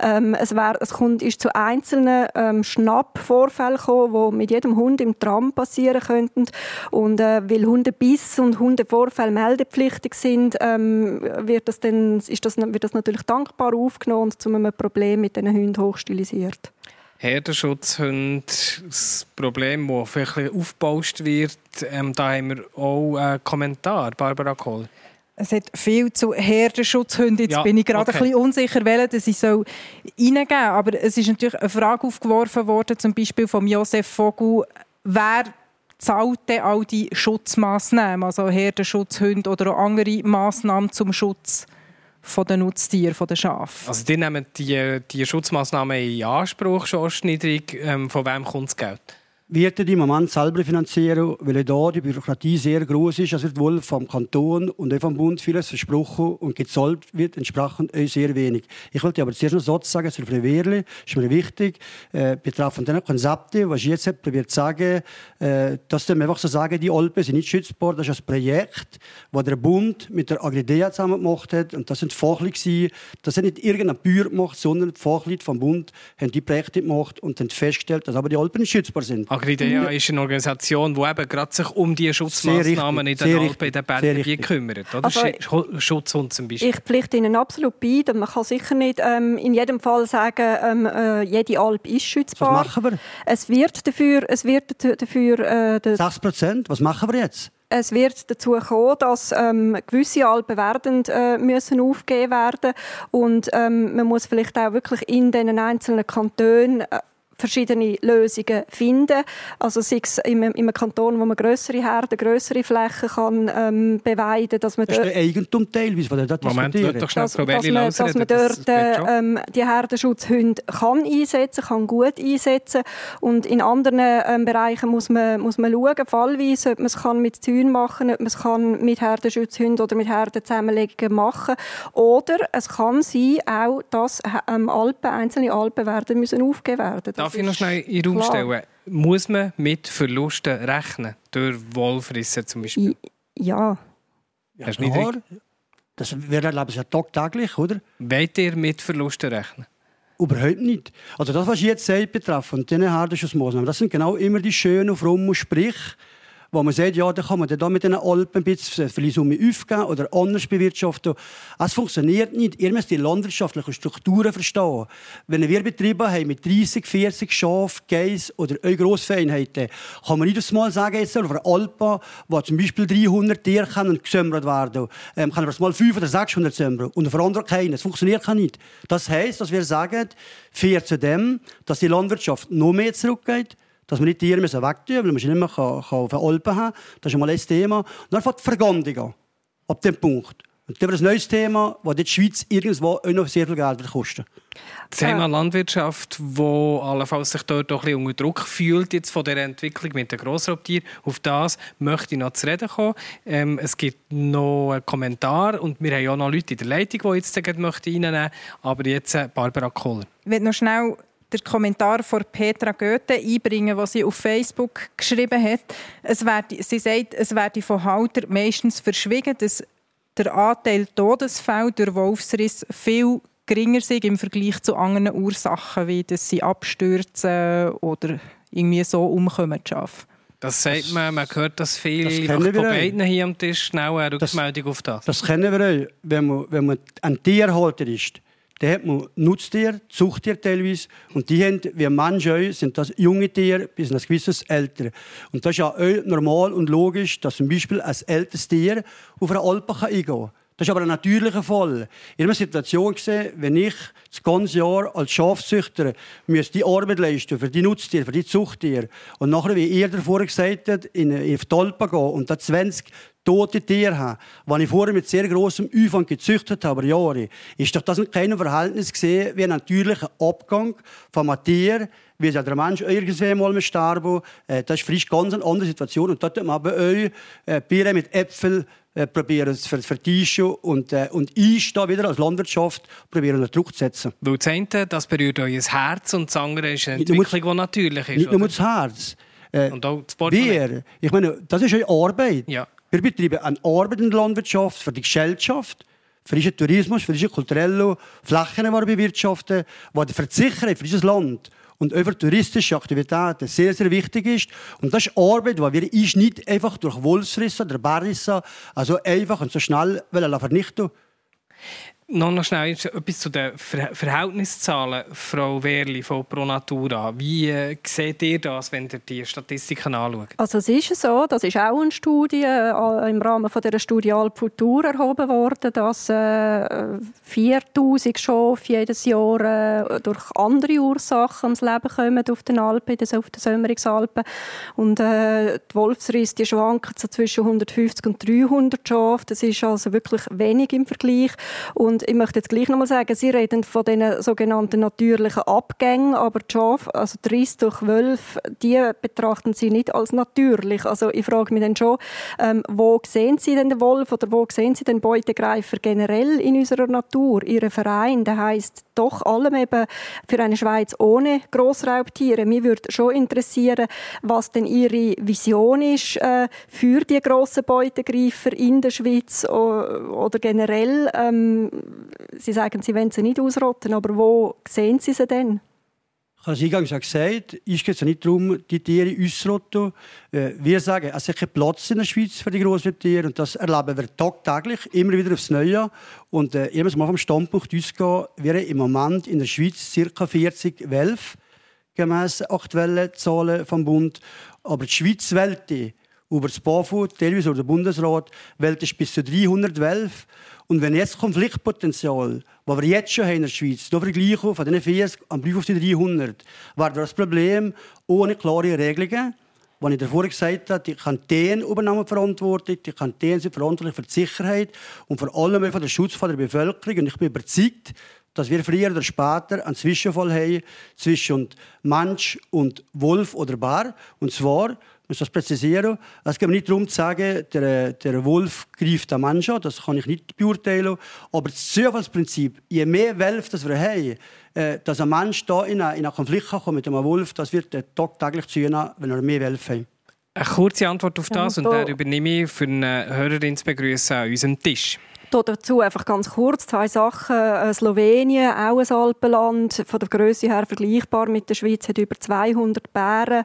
Es ist zu einzelnen Schnappvorfällen gekommen, die mit jedem Hund im Tram passieren könnten. Und weil Hundebiss und Hundevorfälle meldepflichtig sind, wird das natürlich dankbar aufgenommen und zu einem Problem mit diesen Hunden hochstilisiert. Herdenschutzhunde, das Problem, das vielleicht aufgebauscht wird, da haben wir auch einen Kommentar, Barbara Kohl. Es hat viel zu Herdenschutzhunden. Jetzt bin ich gerade ein bisschen unsicher, welche das ich reingeben soll. Aber es ist natürlich eine Frage aufgeworfen worden, zum Beispiel von Josef Vogel, wer zahlt denn all die Schutzmaßnahmen, also Herdenschutzhunde oder auch andere Massnahmen zum Schutz von den Nutztieren, von den Schafen? Also die nehmen die Schutzmaßnahmen in Anspruch, schon niedrig. Von wem kommt das Geld? Wird im Moment selber finanzieren, weil hier die Bürokratie sehr groß ist. Es wird wohl vom Kanton und auch vom Bund vieles versprochen und gezahlt wird entsprechend sehr wenig. Ich wollte aber zuerst noch so sagen, zu Frau Wehrli, ist mir wichtig, betreffend den Konzepten, was ich jetzt probiert zu sagen, dass wir einfach so sagen, die Alpen sind nicht schützbar. Das ist ein Projekt, das der Bund mit der Agridea zusammen gemacht hat. Und das sind Fachleute. Das hat nicht irgendein Bauer gemacht, sondern die Fachleute vom Bund haben die Projekte gemacht und haben festgestellt, dass aber die Alpen nicht schützbar sind. Agridea ist eine Organisation, die eben gerade sich um die Schutzmaßnahmen in den Alpen, in den Bergen kümmert. Oder? Also, Schutzhund zum Beispiel. Ich pflichte Ihnen absolut bei. Man kann sicher nicht in jedem Fall sagen, jede Alp ist schützbar. Was machen wir? Es wird dafür 6%? Was machen wir jetzt? Es wird dazu kommen, dass gewisse Alpen müssen aufgegeben werden. Und man muss vielleicht auch wirklich in den einzelnen Kantonen verschiedene Lösungen finden. Also sei es in einem Kanton, wo man grössere Herden, grössere Flächen kann beweiden, dass man das ist der Eigentumteil, wie wir das diskutieren. Dass man dort die Herdenschutzhunde kann gut einsetzen. Und in anderen Bereichen muss man schauen, fallweise, ob man es mit Zäunen machen kann, ob man es mit Herdenschutzhunden oder mit Herdenzusammenlegungen machen kann. Oder es kann sein, auch, dass einzelne Alpen müssen aufgegeben werden. Darf ich noch schnell in den Raum stellen? Muss man mit Verlusten rechnen? Durch Wolfrissen zum Beispiel? Ja. Das wird erleben ja tagtäglich, oder? Wollt ihr mit Verlusten rechnen? Überhaupt nicht. Also das, was ich jetzt sage, betreffend diese Herdenschutzmaßnahmen, das sind genau immer die schönen, frommen Sprüche, wo man sagt, ja, da kann man dann mit den Alpen ein bisschen Summe aufgeben oder anders bewirtschaften. Es funktioniert nicht. Ihr müsst die landwirtschaftlichen Strukturen verstehen. Wenn wir Betriebe haben mit 30, 40 Schafen, Geiss oder Grossfeinheiten, kann man nicht aufs Mal sagen, jetzt auf einer Alpe, wo zum Beispiel 300 Tiere gesammelt werden, kann man aufs Mal 500 oder 600 sammeln und auf einer anderen keinen. Das funktioniert nicht. Das heisst, dass wir sagen, fair zu dem, dass die Landwirtschaft noch mehr zurückgeht, dass wir nicht die Tiere wegtun müssen, weil man sie nicht mehr auf den Alpen haben kann. Das ist einmal ein Thema. Und dann fängt die Vergandung an. Ab dem Punkt. Und dann wird ein neues Thema, das die Schweiz irgendwo auch noch sehr viel Geld kosten. Das Thema Landwirtschaft, wo allenfalls sich dort auch ein bisschen unter Druck fühlt jetzt von der Entwicklung mit den Grossraubtieren. Auf das möchte ich noch zu reden kommen. Es gibt noch einen Kommentar und wir haben ja auch noch Leute in der Leitung, die jetzt reinnehmen möchten. Aber jetzt Barbara Kohler. Ich will noch schnell den Kommentar von Petra Goethe einbringen, was sie auf Facebook geschrieben hat. Sie sagt, es werde von Haltern meistens verschwiegen, dass der Anteil Todesfälle durch Wolfsriss viel geringer ist im Vergleich zu anderen Ursachen, wie dass sie abstürzen oder irgendwie so umkommen. Das sagt man hört das viel von beiden hier am Tisch. Schnell eine Rückmeldung auf das. Das kennen wir auch, wenn man ein Tierhalter ist. Da hat man Nutztiere, Zuchttiere teilweise. Und die haben, wie Menschen, sind das junge Tiere bis ein gewisses älter. Und das ist ja auch normal und logisch, dass zum Beispiel ein älteres Tier auf eine Alpe eingehen kann. Das ist aber ein natürlicher Fall. Ich habe eine Situation gesehen, wenn ich das ganze Jahr als Schafzüchter die Arbeit leisten für die Nutztiere, für die Zuchttiere und nachher, wie ihr davor gesagt habt, in die Talpa gehen und da 20 tote Tiere haben, die ich vorher mit sehr grossem Aufwand gezüchtet habe, über Jahre, ist doch das in keinem Verhältnis gesehen wie ein natürlicher Abgang von einem Tier, wie der Mensch irgendwann mal sterben. Das ist frisch ganz eine andere Situation. Und dort haben wir bei euch Biere mit Äpfeln probieren zu vertischen und einstehen wieder als Landwirtschaft probieren unter Druck zu setzen. Weil das eine, das berührt euer Herz und das andere ist eine Entwicklung, die natürlich ist. Nicht nur das Herz. Und auch das Portemonnaie. Ich meine, das ist eure Arbeit. Ja. Wir betreiben eine Arbeit in der Landwirtschaft für die Gesellschaft, für den Tourismus, für die kulturellen Flächen, die wir bewirtschaften, die die Versicherung für dieses Land und über touristische Aktivitäten sehr, sehr wichtig ist. Und das ist Arbeit, die wir uns nicht einfach durch Wolfsrisse oder Bärrisse also einfach und so schnell vernichten. Noch schnell etwas zu den Verhältnisszahlen, Frau Wehrli von Pro Natura. Wie seht ihr das, wenn ihr die Statistiken anschaut? Also es ist so, das ist auch eine Studie, im Rahmen von dieser Studie Alp Futur erhoben worden, dass 4'000 Schafe jedes Jahr durch andere Ursachen ums Leben kommen auf den Alpen, auf den Sömmeringsalpen. Und die Wolfsrisse, die schwanken so zwischen 150 und 300 Schafe. Das ist also wirklich wenig im Vergleich. Und ich möchte jetzt gleich noch mal sagen, Sie reden von den sogenannten natürlichen Abgängen, aber die Schafe, also die Risse durch Wölfe, die betrachten Sie nicht als natürlich. Also ich frage mich dann schon, wo sehen Sie denn den Wolf oder wo sehen Sie den Beutegreifer generell in unserer Natur? Ihr Verein, der heisst doch allem eben für eine Schweiz ohne Grossraubtiere. Mich würde schon interessieren, was denn Ihre Vision ist für die grossen Beutegreifer in der Schweiz oder generell. Sie sagen, Sie wollen sie nicht ausrotten, aber wo sehen Sie sie denn? Ich habe es eingangs gesagt, es geht nicht darum, die Tiere auszurotten. Wir sagen, es ist kein Platz in der Schweiz für die grossen Tiere und das erleben wir tagtäglich, immer wieder aufs Neue. Und ich muss mal vom Standpunkt ausgehen, wir haben im Moment in der Schweiz ca. 40 Wölfe, gemäss aktuellen Zahlen vom Bund. Aber die Schweiz wählte über das BAFU, teilweise über den Bundesrat, wählte bis zu 300 Wölfe. Und wenn jetzt das Konfliktpotenzial, das wir jetzt schon haben in der Schweiz, hier vergleichen von diesen 40 am Brief auf die 300, wäre das Problem ohne klare Regelungen. Wie ich davor gesagt habe, die Kantone übernehmen die Verantwortung, die Kantone sind verantwortlich für die Sicherheit und vor allem für den Schutz der Bevölkerung. Und ich bin überzeugt, dass wir früher oder später einen Zwischenfall haben zwischen Mensch und Wolf oder Bär. Und zwar, ich muss das präzisieren, es geht nicht darum zu sagen, der Wolf greift den Menschen an, das kann ich nicht beurteilen. Aber das Zufallsprinzip, je mehr Wölfe das wir haben, dass ein Mensch da in einen Konflikt kommt mit einem Wolf, das wird tagtäglich zunehmen, wenn wir mehr Wölfe haben. Eine kurze Antwort auf das und dann übernehme ich für eine Hörerin zu begrüßen an unserem Tisch. Dazu einfach ganz kurz 2 Sachen. Slowenien, auch ein Alpenland, von der Grösse her vergleichbar mit der Schweiz, hat über 200 Bären,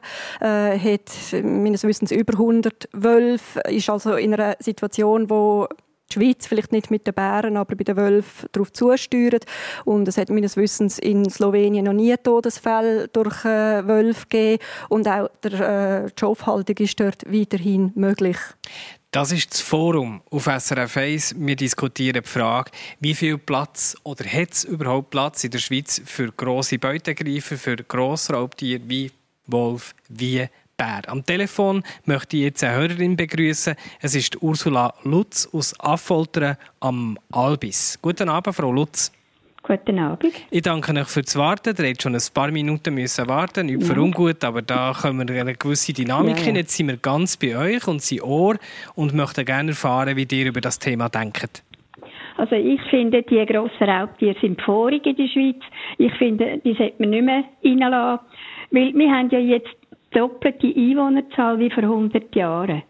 hat meines Wissens über 100 Wölfe, ist also in einer Situation, wo die Schweiz vielleicht nicht mit den Bären, aber bei den Wölfen darauf zusteuert. Und es hat meines Wissens in Slowenien noch nie Todesfälle durch Wölfe gegeben. Und auch die Schafhaltung ist dort weiterhin möglich. Das ist das Forum auf SRF 1. Wir diskutieren die Frage, wie viel Platz oder hat es überhaupt Platz in der Schweiz für grosse Beutegreifer, für Grossraubtiere wie Wolf, wie Bär. Am Telefon möchte ich jetzt eine Hörerin begrüßen. Es ist Ursula Lutz aus Affoltern am Albis. Guten Abend, Frau Lutz. Guten Abend. Ich danke euch für das Warten. Ihr habt schon ein paar Minuten warten, nicht für ungut, aber da kommen wir eine gewisse Dynamik hin. Jetzt sind wir ganz bei euch und sind Ohr und möchten gerne erfahren, wie ihr über das Thema denkt. Also ich finde, die grossen Raubtiere sind vorig in der Schweiz. Ich finde, die sollte man nicht mehr reinlassen. Weil wir haben ja jetzt doppelte Einwohnerzahl wie vor 100 Jahren.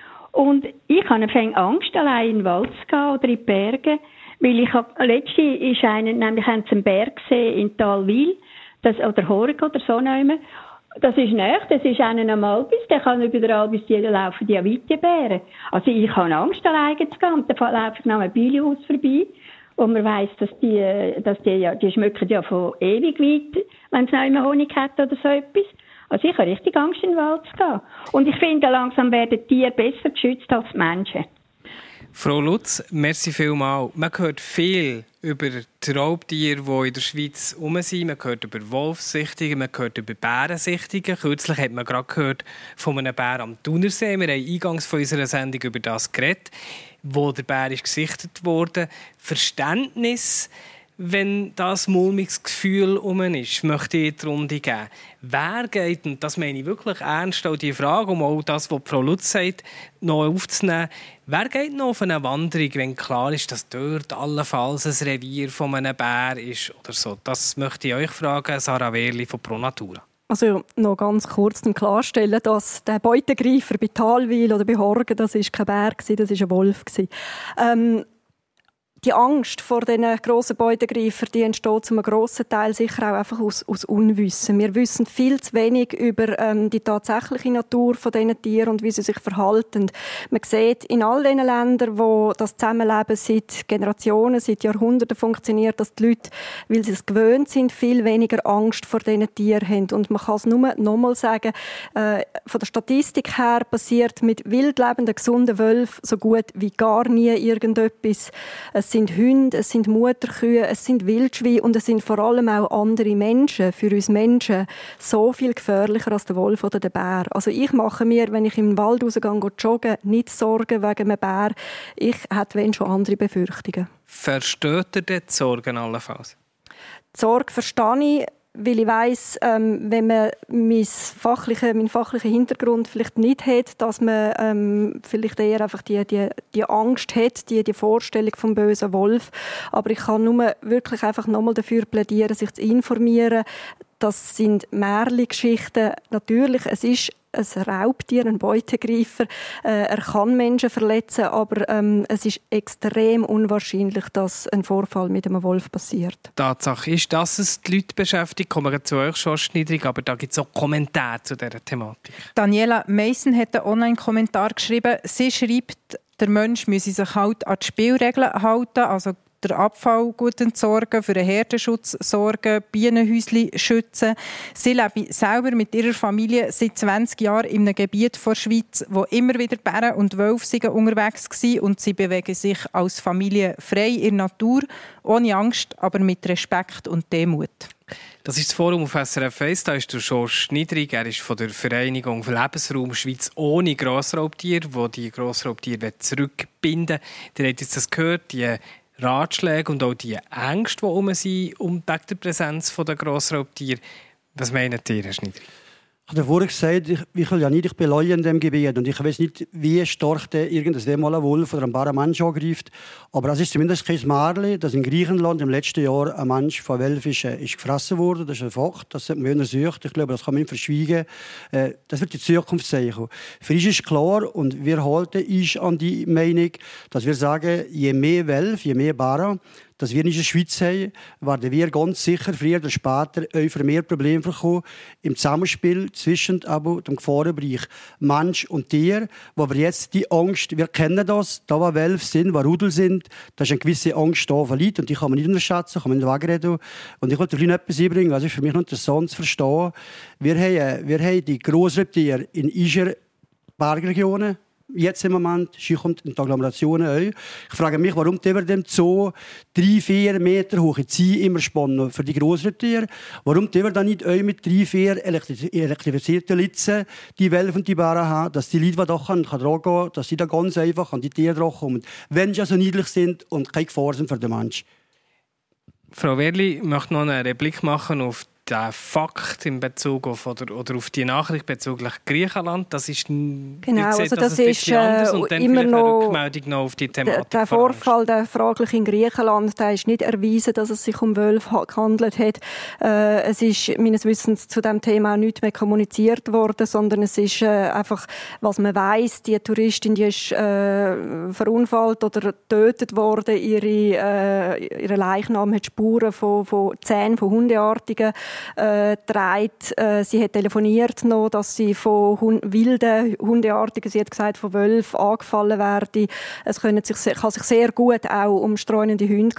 Und ich habe Angst, allein in den Wald zu gehen oder in die Berge. Weil letztens ist nämlich haben sie einen Berg gesehen in Talwil, oder Horg oder so nehmen. Das ist nahe, das ist einen am Albis, der kann über den Albis laufen, die Awitjebären. Also ich habe Angst, alleine zu gehen. Und dann laufe ich nach einem Beilehaus vorbei, wo man weiss, dass die schmecken ja von ewig weit, wenn es noch immer Honig hat oder so etwas. Also ich habe richtig Angst, in den Wald zu gehen. Und ich finde, langsam werden Tiere besser geschützt als Menschen. Frau Lutz, merci vielmals. Man hört viel über die Raubtiere, die in der Schweiz herum sind. Man hört über Wolfssichtungen, man hört über Bärensichtungen. Kürzlich hat man gerade gehört von einem Bär am Thunersee. Wir haben eingangs von unserer Sendung über das geredet, wo der Bär ist gesichtet wurde. Verständnis, wenn das mulmiges Gefühl herum ist, möchte ich in die Runde geben. Wer geht, und das meine ich wirklich ernst, auch die Frage, um auch das, was Frau Lutz sagt, noch aufzunehmen, wer geht noch auf eine Wanderung, wenn klar ist, dass dort allenfalls ein Revier von einem Bär ist oder so? Das möchte ich euch fragen, Sarah Wehrli von Pro Natura. Also noch ganz kurz klarstellen, dass der Beutegreifer bei Talwil oder bei Horgen, das war kein Bär, das war ein Wolf. Die Angst vor diesen grossen Beutegreifern, die entsteht zu einem grossen Teil sicher auch einfach aus Unwissen. Wir wissen viel zu wenig über die tatsächliche Natur von diesen Tieren und wie sie sich verhalten. Man sieht in all diesen Ländern, wo das Zusammenleben seit Generationen, seit Jahrhunderten funktioniert, dass die Leute, weil sie es gewöhnt sind, viel weniger Angst vor diesen Tieren haben. Und man kann es nur noch mal sagen, von der Statistik her passiert mit wild lebenden, gesunden Wölfen so gut wie gar nie irgendetwas. Es sind Hunde, es sind Mutterkühe, es sind Wildschweine und es sind vor allem auch andere Menschen, für uns Menschen, so viel gefährlicher als der Wolf oder der Bär. Also ich mache mir, wenn ich im Wald rausgehe, joggen, nicht Sorgen wegen einem Bär. Ich hätte wenn schon andere Befürchtungen. Versteht ihr die Sorgen allenfalls? Die Sorge verstehe ich, weil ich weiss, wenn man meinen fachlichen Hintergrund vielleicht nicht hat, dass man vielleicht eher einfach die Angst hat, die Vorstellung vom bösen Wolf. Aber ich kann nur wirklich einfach nochmal dafür plädieren, sich zu informieren. Das sind Märchengeschichten. Natürlich, es ist ein Raubtier, ein Beutegreifer. Er kann Menschen verletzen, aber es ist extrem unwahrscheinlich, dass ein Vorfall mit einem Wolf passiert. Tatsache ist, dass es die Leute beschäftigt. Kommen wir zu euch, Schorschniedrig, aber da gibt es auch Kommentare zu dieser Thematik. Daniela Meissen hat einen Online-Kommentar geschrieben. Sie schreibt, der Mensch müsse sich halt an die Spielregeln halten, also den Abfall gut entsorgen, für den Herdenschutz sorgen, Bienenhäuschen schützen. Sie leben selber mit ihrer Familie seit 20 Jahren in einem Gebiet der Schweiz, wo immer wieder Bären und Wölfe unterwegs waren und sie bewegen sich als Familie frei in der Natur, ohne Angst, aber mit Respekt und Demut. Das ist das Forum auf SRF 1. Da ist der Schorschniedrig. Er ist von der Vereinigung für Lebensraum Schweiz ohne Grossraubtiere, die Grossraubtiere zurückbinden will. Ihr habt jetzt das gehört, die Ratschläge und auch die Ängste, die herum sind, wegen der Präsenz der Grossraubtiere. Was meint ihr, Herr Schniedrig? Ich habe vorhin gesagt, ich bin neu in diesem Gebiet und ich weiß nicht, wie stark irgendein Mal ein Wolf oder ein Bär einen Menschen angreift. Aber es ist zumindest kein Märchen, dass in Griechenland im letzten Jahr ein Mensch von Wölfen ist gefressen wurde. Das ist ein Fakt, das hat man untersucht. Ich glaube, das kann man nicht verschweigen. Das wird die Zukunft zeigen. Für uns ist klar, und wir halten uns an die Meinung, dass wir sagen, je mehr Wölfe, je mehr Bären, dass wir in der Schweiz haben, werden wir ganz sicher früher oder später für mehr Probleme bekommen im Zusammenspiel zwischen dem Gefahrenbereich Mensch und Tier, wo wir jetzt die Angst, wir kennen das, da wo Wölfe sind, wo Rudel sind, da ist eine gewisse Angst da von Leuten und die kann man nicht unterschätzen, kann man nicht wegreden. Und ich wollte vielleicht etwas einbringen, was ist für mich noch interessant zu verstehen. Wir haben die Grossraubtiere in unseren Bergregionen, jetzt im Moment, sie kommt in die Agglomerationen auch. Ich frage mich, warum wir dem Zoo 3-4 Meter hohe Zäune immer spannen für die Grossraubtiere. Warum wir dann nicht auch mit 3-4 elektrifizierten Litzen die Wölfe und die Bären haben, dass die Leute, die da dran gehen, dass sie da ganz einfach an die Tiere dran kommen, wenn sie so niedlich sind und keine Gefahr sind für den Menschen. Frau Wehrli möchte noch eine Replik machen auf den Fakt in Bezug auf oder auf die Nachricht bezüglich Griechenland. Das ist genau, also das ist und dann immer noch eine Rückmeldung noch auf die Thematik. Der Vorfall, der fraglich in Griechenland, der ist nicht erwiesen, dass es sich um Wölfe gehandelt hat. Es ist meines Wissens zu diesem Thema auch nicht mehr kommuniziert worden, sondern es ist einfach, was man weiss, die Touristin, die ist verunfallt oder getötet worden. Ihre Leichnam hat Spuren von Zähnen von Hundeartigen trägt. Sie hat telefoniert noch, dass sie von wilden Hundeartigen, sie hat gesagt, von Wölfen angefallen werde. Es kann sich sehr gut auch um streunende Hunde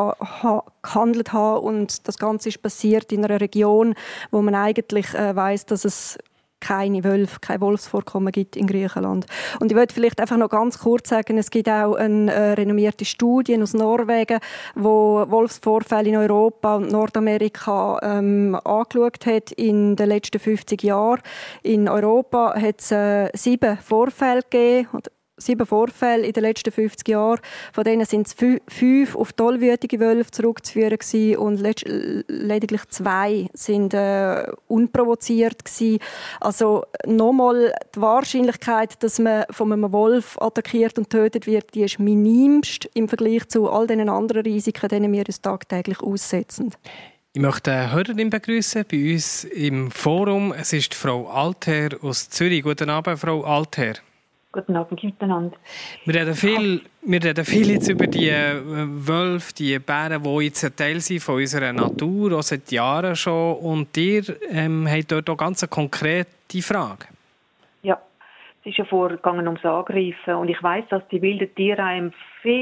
gehandelt haben und das Ganze ist passiert in einer Region, wo man eigentlich weiss, dass es keine Wolfsvorkommen gibt in Griechenland. Und ich wollte vielleicht einfach noch ganz kurz sagen, es gibt auch eine renommierte Studie aus Norwegen, wo Wolfsvorfälle in Europa und Nordamerika angeschaut hat in den letzten 50 Jahren. In Europa hat es 7 Vorfälle gegeben, 7 Vorfälle in den letzten 50 Jahren. Von denen sind es 5 auf tollwütige Wölfe zurückzuführen gewesen und lediglich 2 sind unprovoziert gewesen. Also nochmal die Wahrscheinlichkeit, dass man von einem Wolf attackiert und tötet wird, die ist minimst im Vergleich zu all den anderen Risiken, denen wir uns tagtäglich aussetzen. Ich möchte eine Hörerin begrüßen bei uns im Forum. Es ist Frau Altherr aus Zürich. Guten Abend, Frau Altherr. Guten Abend miteinander. Wir reden viel jetzt über die Wölfe, die Bären, die jetzt ein Teil sind von unserer Natur, auch seit Jahren schon. Und ihr habt dort auch ganz eine konkrete Frage. Ja, es ist ja vorgegangen ums Angreifen. Und ich weiss, dass die wilden Tiere einem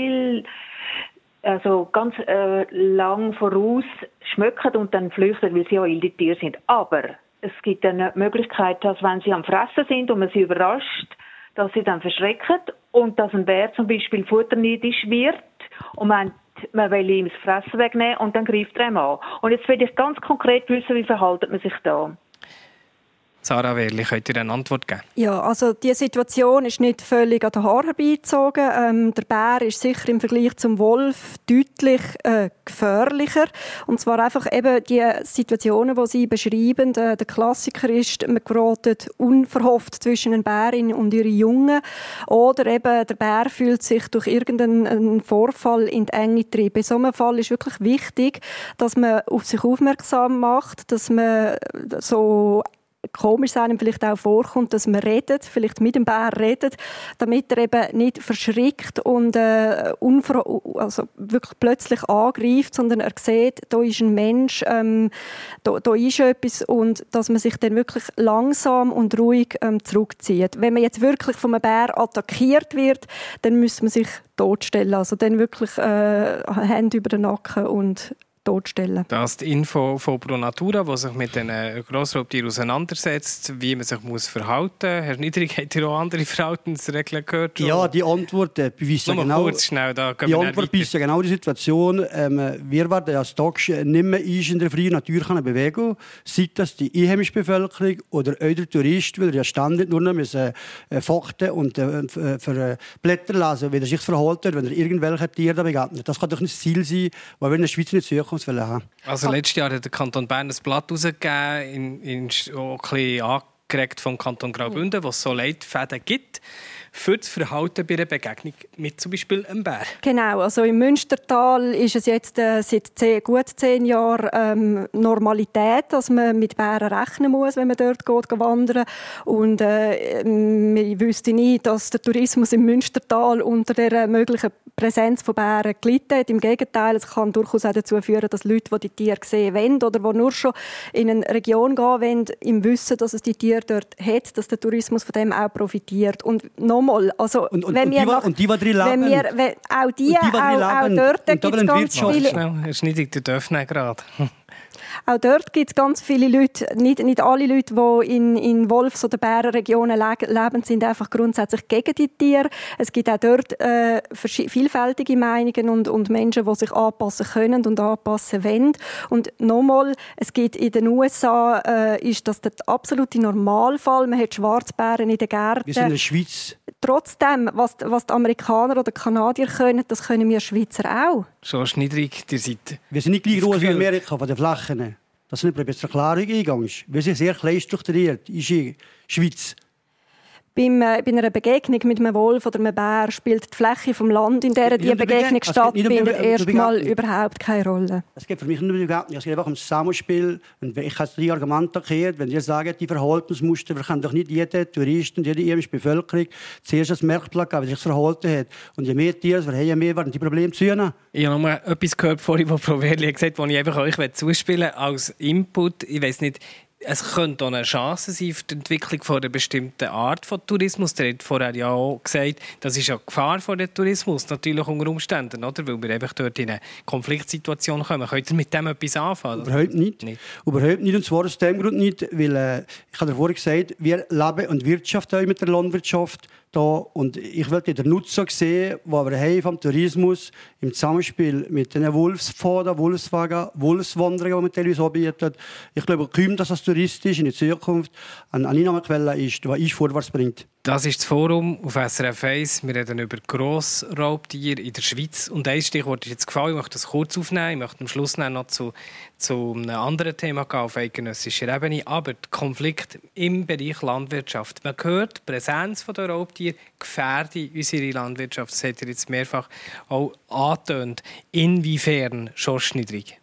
ganz lang voraus schmecken und dann flüchten, weil sie auch wilde Tiere sind. Aber es gibt eine Möglichkeit, dass wenn sie am Fressen sind und man sie überrascht, dass sie dann verschrecken und dass ein Bär zum Beispiel futterneidisch wird und man will ihm das Fressen wegnehmen und dann greift er ihm an. Und jetzt will ich ganz konkret wissen, wie verhält man sich da? Sarah Wehrli, könnt ihr eine Antwort geben? Ja, also die Situation ist nicht völlig an den Haaren herbeigezogen. Der Bär ist sicher im Vergleich zum Wolf deutlich gefährlicher. Und zwar einfach eben die Situationen, die Sie beschreiben. Der Klassiker ist, man gerät unverhofft zwischen einer Bärin und ihren Jungen. Oder eben der Bär fühlt sich durch irgendeinen Vorfall in die Enge getrieben. In so einem Fall ist wirklich wichtig, dass man auf sich aufmerksam macht, dass man so komisch sein vielleicht auch vorkommt, dass man redet, vielleicht mit dem Bär redet, damit er eben nicht verschrickt und wirklich plötzlich angreift, sondern er sieht, da ist ein Mensch, da ist etwas und dass man sich dann wirklich langsam und ruhig zurückzieht. Wenn man jetzt wirklich von einem Bär attackiert wird, dann müsste man sich totstellen, also dann wirklich Hände über den Nacken und totstellen. Das ist die Info von Pro Natura, die sich mit den Grossraubtieren auseinandersetzt, wie man sich verhalten muss. Herr Niedrig, habt ihr auch andere Verhaltensregeln gehört? Ja, die Antwort beweist genau die Situation. Wir werden als Dachs nicht mehr in der freien Natur bewegen, sei das die einheimische Bevölkerung oder eure Touristen, weil ihr ja ständig nur noch Fakten und Blätter lesen, wie ihr sich verhalten, wenn ihr irgendwelche Tiere begegnet. Das kann doch nicht das Ziel sein, weil wir in der Schweiz nicht Zukunft haben. Also letztes Jahr hat der Kanton Bern ein Blatt herausgegeben, auch ein bisschen angeregt vom Kanton Graubünden, wo es so Leitfäden gibt für das Verhalten bei einer Begegnung mit zum Beispiel einem Bär. Genau, also im Münstertal ist es jetzt seit gut 10 Jahren Normalität, dass man mit Bären rechnen muss, wenn man dort geht wandern. Und ich wüsste nicht, dass der Tourismus im Münstertal unter der möglichen Präsenz von Bären gelitten hat. Im Gegenteil, es kann durchaus auch dazu führen, dass Leute, die die Tiere sehen wollen oder die nur schon in eine Region gehen wollen, im Wissen, dass es die Tiere dort hat, dass der Tourismus von dem auch profitiert. Und nochmal, also die drin leben. Auch dort gibt es ganz viele... Herr Schneidig, du darfst nicht gerade. Auch dort gibt es ganz viele Leute, nicht alle Leute, die in Wolfs- oder Bärenregionen leben, sind einfach grundsätzlich gegen die Tiere. Es gibt auch dort vielfältige Meinungen und Menschen, die sich anpassen können und anpassen wollen. Und nochmal, es gibt in den USA, ist das der absolute Normalfall. Man hat Schwarzbären in den Gärten. Wir sind in der Schweiz. Trotzdem, was die Amerikaner oder Kanadier können, das können wir Schweizer auch. So Schneidig, ihr seid... Wir sind nicht gleich groß wie Amerika von den Flächen. Das ist eine Erklärung eingegangen. Wir sind sehr klein strukturiert in der Schweiz. Bei einer Begegnung mit einem Wolf oder einem Bär spielt die Fläche vom Land, in der die Begegnung stattfindet, erstmal überhaupt keine Rolle. Es geht für mich nicht um die Begegnung, es geht einfach um das Zusammenspiel. Und ich habe die Argumente erklärt, wenn ihr sagt, die Verhaltensmuster, wir können doch nicht jeder Tourist und jede einheimische Bevölkerung zuerst das Merkblatt geben, wie sich das verhalten hat. Und je mehr Tiere wir haben, mehr werden die Probleme zunehmen. Ich habe noch mal etwas gehört vorhin, was Frau Wehrli gesagt hat, das ich einfach euch zuspielen will, als Input. Ich weiss nicht, es könnte auch eine Chance sein für die Entwicklung von einer bestimmten Art von Tourismus. Der hat vorher ja auch gesagt, das ist ja die Gefahr von dem Tourismus, natürlich unter Umständen, oder? Weil wir einfach dort in eine Konfliktsituation kommen. Könnt ihr mit dem etwas anfangen? Überhaupt nicht. Überhaupt nicht, und zwar aus dem Grund nicht, weil, ich habe vorhin gesagt, wir leben und wirtschaften mit der Landwirtschaft da, und ich will den Nutzen sehen, den wir haben vom Tourismus im Zusammenspiel mit den Wolfspfaden, Wolfswagen, Wolfswanderungen, die man teilweise anbietet. Ich glaube kaum, dass das touristisch in der Zukunft eine Einnahmequelle ist, die uns vorwärts bringt. Das ist das Forum auf SRF 1. Wir reden über Grossraubtiere in der Schweiz. Und ein Stichwort ist jetzt gefallen. Ich möchte das kurz aufnehmen. Ich möchte am Schluss noch zu einem anderen Thema gehen, auf eidgenössischer Ebene. Aber der Konflikt im Bereich Landwirtschaft. Man hört, die Präsenz der Raubtiere gefährdet unsere Landwirtschaft. Das hat ihr jetzt mehrfach auch angetönt. Inwiefern, George Schnidrig?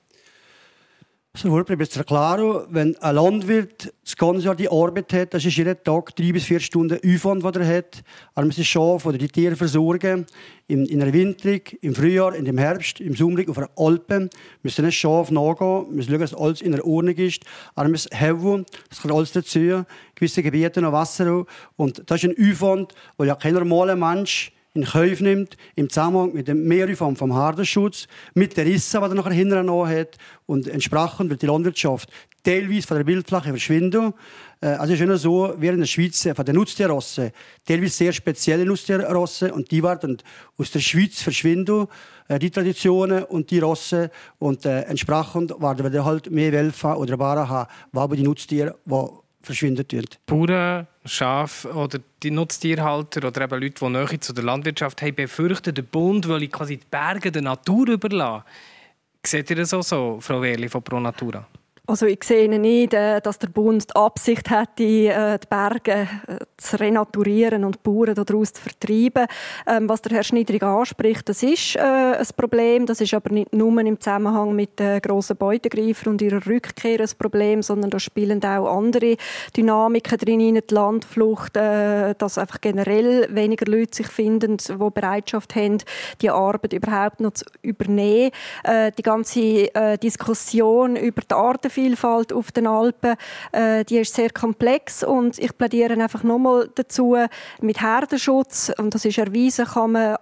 Also, ich probiere zu erklären, wenn ein Landwirt das ganze Jahr die Arbeit hat, das ist jeden Tag 3 bis 4 Stunden Aufwand, den er hat. Er muss das Schaf oder die Tiere versorgen. In der Winterung, im Frühjahr, in dem Herbst, im Sommer auf der Alpen. Müssen das Schaf nachgehen, müssen schauen, dass alles in der Ordnung ist. Er muss helfen, das kann alles dazu. Gewisse Gebiete noch Wasser. Und das ist ein Aufwand, den ja kein normaler Mensch in Kauf nimmt, im Zusammenhang mit dem Mehraufwand vom Herdenschutz, mit den Rissen, die er nachher hinterher noch hat. Und entsprechend wird die Landwirtschaft teilweise von der Bildfläche verschwinden. Also es ist nicht so, wir in der Schweiz von den Nutztierrassen, teilweise sehr spezielle Nutztierrassen, und die werden aus der Schweiz verschwinden, die Traditionen und die Rassen. Und entsprechend werden wir halt mehr Wölfe oder Bären haben, die Nutztiere, die verschwinden tun. Bauern, Schafe oder die Nutztierhalter oder eben Leute, die Nähe zu der Landwirtschaft haben, befürchten, der Bund will quasi die Berge der Natur überlassen. Seht ihr das auch so, Frau Wehrli von Pro Natura? Also ich sehe nicht, dass der Bund die Absicht hätte, die Berge zu renaturieren und die Bauern daraus zu vertreiben. Was der Herr Schnidrig anspricht, das ist ein Problem. Das ist aber nicht nur im Zusammenhang mit den grossen Beutegreifern und ihrer Rückkehr ein Problem, sondern da spielen auch andere Dynamiken drin, die Landflucht, dass einfach generell weniger Leute sich finden, die Bereitschaft haben, die Arbeit überhaupt noch zu übernehmen. Die ganze Diskussion über die Artenvielfalt auf den Alpen, die ist sehr komplex, und ich plädiere einfach nochmal dazu, mit Herdenschutz, und das ist erwiesen, kann man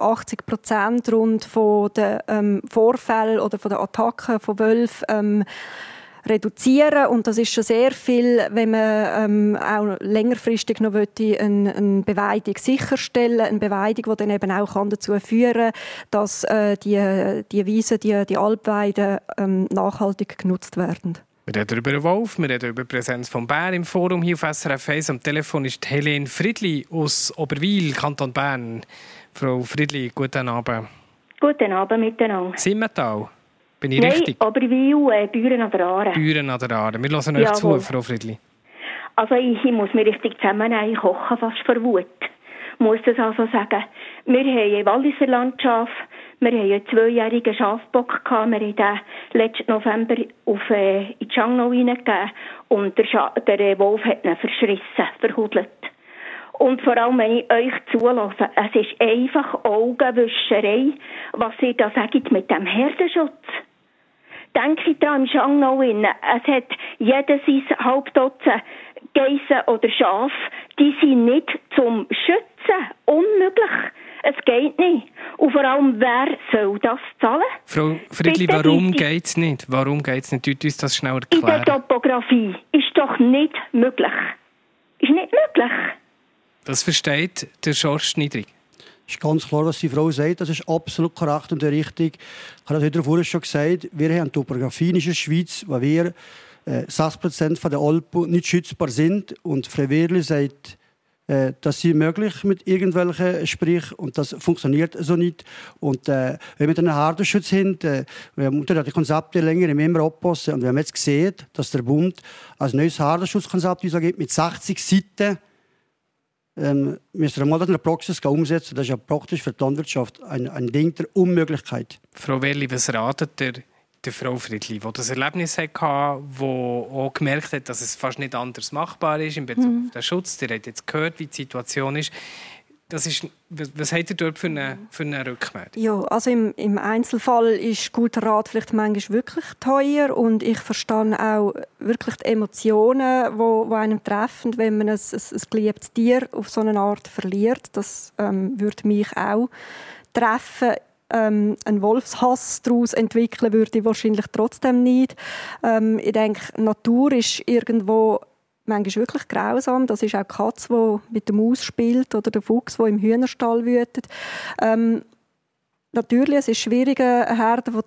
80% rund von den Vorfällen oder von den Attacken von Wölfen reduzieren, und das ist schon sehr viel, wenn man auch längerfristig noch eine Beweidung sicherstellen, eine Beweidung, die dann eben auch dazu führen kann, dass die Wiesen, die Alpweiden nachhaltig genutzt werden. Wir reden über den Wolf, wir reden über die Präsenz von Bär im Forum hier auf SRF 1. Am Telefon ist Helene Friedli aus Oberwil, Kanton Bern. Frau Friedli, guten Abend. Guten Abend miteinander. Simmental, bin ich richtig? Nein, Oberwil, Büren an der Aare. Büren an der Aare. Wir hören euch zu, Frau Friedli. Also ich muss mir richtig zusammen kochen, fast vor Wut. Ich muss das also sagen. Wir haben eine Walliser Landschaft. Wir haben einen 2-jährigen Schafbock gehabt. Wir haben den letzten November in die Schangnau hineingegeben. Und der Wolf hat ihn verschrissen, verhudelt. Und vor allem, wenn ich euch zulasse, es ist einfach Augenwischerei, was ihr da sagt mit dem Herdenschutz. Denke da im Schangnau hin. Es hat jeder sein Halbdutzend Geissen oder Schaf. Die sind nicht zum Schützen. Unmöglich. Es geht nicht. Und vor allem, wer soll das zahlen? Frau Friedli, warum geht es nicht? Warum geht es nicht? Tut uns das schnell erklären. In der Topografie ist doch nicht möglich. Ist nicht möglich. Das versteht der George Schnidrig. Es ist ganz klar, was die Frau sagt. Das ist absolut korrekt und richtig. Ich habe das heute vorhin schon gesagt. Wir haben eine Topografie in der Schweiz, wo wir 6% der Alpen nicht schützbar sind. Und Frau Wehrli sagt, das ist möglich mit irgendwelchen Sprich, und das funktioniert so nicht. Und wenn wir einen Herdenschutz haben, wir müssen die Konzepte länger immer anpassen. Und wir haben jetzt gesehen, dass der Bund ein neues Herdenschutzkonzept gibt mit 60 Seiten. Müssen wir mal das in der Praxis umsetzen. Das ist ja praktisch für die Landwirtschaft ein Ding der Unmöglichkeit. Frau Wehrli, was ratet der Frau Friedli, die das Erlebnis hatte, die auch gemerkt hat, dass es fast nicht anders machbar ist in Bezug auf den Schutz? Der hat jetzt gehört, wie die Situation ist. Was habt ihr dort für eine Rückmeldung? Ja, also im Einzelfall ist guter Rat vielleicht manchmal wirklich teuer und ich verstehe auch wirklich die Emotionen, die einem treffen, wenn man ein geliebtes Tier auf so eine Art verliert. Das würde mich auch treffen. Einen Wolfshass daraus entwickeln würde ich wahrscheinlich trotzdem nicht. Ich denke, Natur ist irgendwo manchmal wirklich grausam. Das ist auch die Katze, die mit der Maus spielt oder der Fuchs, der im Hühnerstall wütet. Natürlich, es ist schwierig, eine Herde von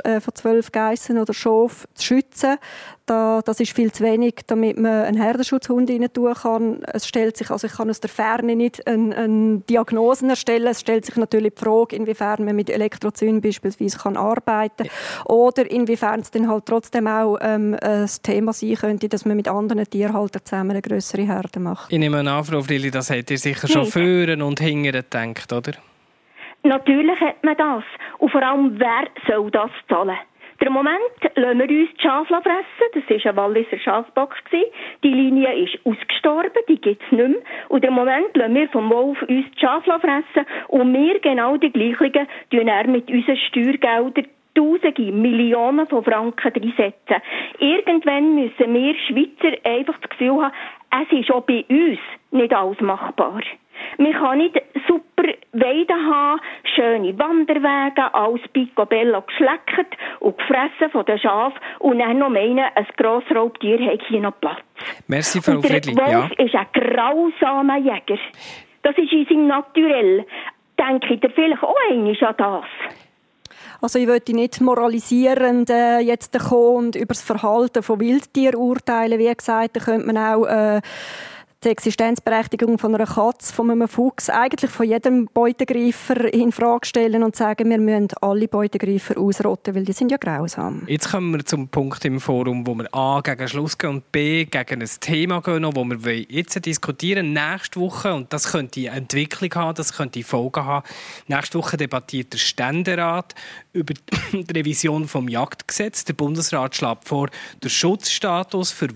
12 Geissen oder Schafen zu schützen. Das ist viel zu wenig, damit man einen Herdenschutzhund rein tun kann. Ich kann aus der Ferne nicht eine Diagnose erstellen. Es stellt sich natürlich die Frage, inwiefern man mit Elektrozynen beispielsweise arbeiten kann. Oder inwiefern es dann halt trotzdem auch ein Thema sein könnte, dass man mit anderen Tierhaltern zusammen eine grössere Herde macht. Ich nehme an, Frau Frilli, das habt ihr sicher schon führen und hingern gedacht, oder? Natürlich hat man das. Und vor allem, wer soll das zahlen? Im Moment lassen wir uns die Schafe fressen. Das war ein Walliser Schafbock. Die Linie ist ausgestorben, die gibt es nicht mehr. Und im Moment lassen wir vom Wolf uns die Schafe fressen. Und wir genau die gleichen tun mit unseren Steuergeldern Tausende, Millionen von Franken reinsetzen. Irgendwann müssen wir Schweizer einfach das Gefühl haben, es ist auch bei uns nicht alles machbar. Man kann nicht super Weiden haben, schöne Wanderwege, alles picobello geschleckt und gefressen von den Schafen und dann noch meinen, ein Grossraubtier hat hier noch Platz. Merci, Frau Friedli. Der Wolf ist ein grausamer Jäger. Das ist in seinem Naturell. Denkt ihr vielleicht auch einmal an das? Also ich möchte nicht moralisierend jetzt kommen und über das Verhalten von Wildtieren urteilen. Wie gesagt, da könnte man auch die Existenzberechtigung von einer Katze, von einem Fuchs, eigentlich von jedem Beutegreifer in Frage stellen und sagen, wir müssen alle Beutegreifer ausrotten, weil die sind ja grausam. Jetzt kommen wir zum Punkt im Forum, wo wir A gegen Schluss gehen und B gegen ein Thema gehen, das wir jetzt diskutieren nächste Woche. Und das könnte eine Entwicklung haben, das könnte Folgen haben. Nächste Woche debattiert der Ständerat über die Revision des Jagdgesetzes. Der Bundesrat schlägt vor, den Schutzstatus für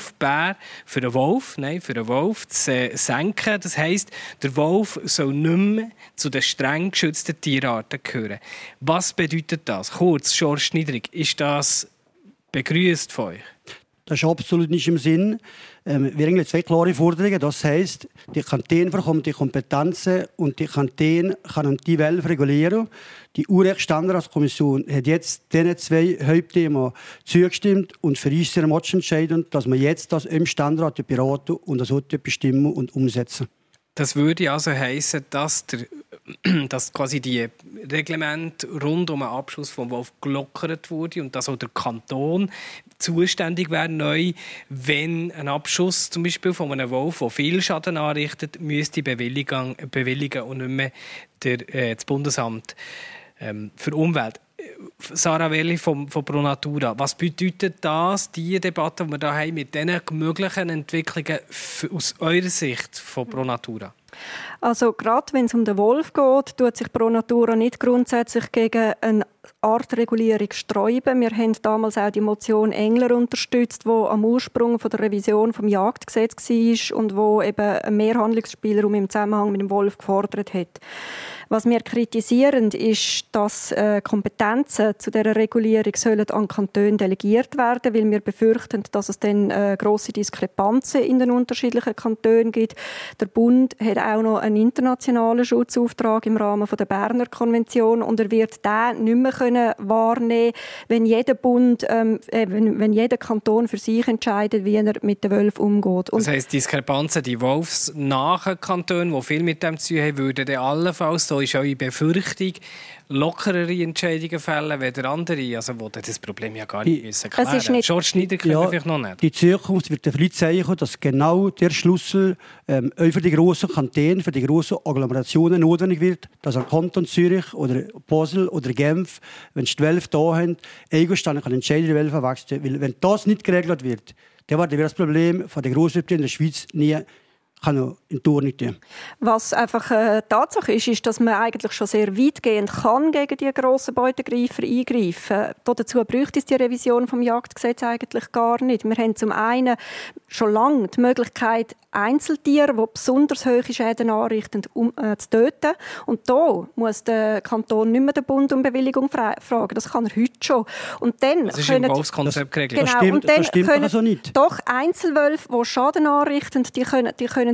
einen Wolf zu senken. Das heisst, der Wolf soll nicht mehr zu den streng geschützten Tierarten gehören. Was bedeutet das? Kurz, George Schnidrig, ist das begrüßt von euch? Das ist absolut nicht im Sinn. Wir haben zwei klare Forderungen. Das heisst, die Kantone bekommen die Kompetenzen und die Kantone können die Wölfe regulieren. Die Urheberstandardskommission hat jetzt diesen zwei Hauptthemen zugestimmt und für uns sehr entscheidend, dass wir jetzt das im Ständerat beraten und das bestimmen und umsetzen. Das würde also heissen, dass quasi die Reglemente rund um den Abschuss vom Wolf gelockert wurde und dass auch der Kanton zuständig wäre neu, wenn ein Abschuss zum Beispiel von einem Wolf, der viel Schaden anrichtet, müsste bewilligen und nicht mehr das Bundesamt für Umwelt. Sarah Welli von Pro Natura. Was bedeutet das, die Debatte, die wir hier haben, mit diesen möglichen Entwicklungen aus eurer Sicht von Pro Natura? Also gerade wenn es um den Wolf geht, tut sich Pro Natura nicht grundsätzlich gegen eine Artregulierung sträuben. Wir haben damals auch die Motion Engler unterstützt, die am Ursprung von der Revision des Jagdgesetzes war und wo eben mehr Handlungsspielraum im Zusammenhang mit dem Wolf gefordert hat. Was wir kritisieren, ist, dass Kompetenzen zu dieser Regulierung sollen an Kantone delegiert werden, weil wir befürchten, dass es dann grosse Diskrepanzen in den unterschiedlichen Kantonen gibt. Der Bund hat auch noch einen internationalen Schutzauftrag im Rahmen der Berner Konvention und er wird den nicht mehr wahrnehmen können, wenn jeder Kanton für sich entscheidet, wie er mit den Wölfen umgeht. Das heisst, Diskrepanzen, die wolfsnahen Kantone, die viel mit dem zu tun haben, würden dann allenfalls, so ist eure Befürchtung, lockerere Entscheidungen fällen als andere, also wo das Problem ja gar nicht klären müssen. George Schneider kennt vielleicht noch nicht. Die Zukunft wird dafür zeigen, dass genau der Schlüssel für die grossen Kantone, für die grossen Agglomerationen notwendig wird, dass ein Kanton Zürich oder Basel oder Genf, wenn die Wölfe da haben, eigenständig entscheiden, die Wölfe wachsen. Weil wenn das nicht geregelt wird, dann wird das Problem von den Grosswildtieren in der Schweiz nie kann noch in die Tour nicht tun. Was einfach Tatsache ist, dass man eigentlich schon sehr weitgehend kann gegen die grossen Beutegreifer eingreifen. Dazu bräuchte es die Revision vom Jagdgesetz eigentlich gar nicht. Wir haben zum einen schon lange die Möglichkeit, Einzeltiere, die besonders hohe Schäden anrichten, zu töten. Und da muss der Kanton nicht mehr den Bund um Bewilligung fragen. Das kann er heute schon. Und dann das ist im Wolfskonzept geregelt. Genau, das stimmt also nicht. Doch Einzelwölfe, die Schaden anrichten, die können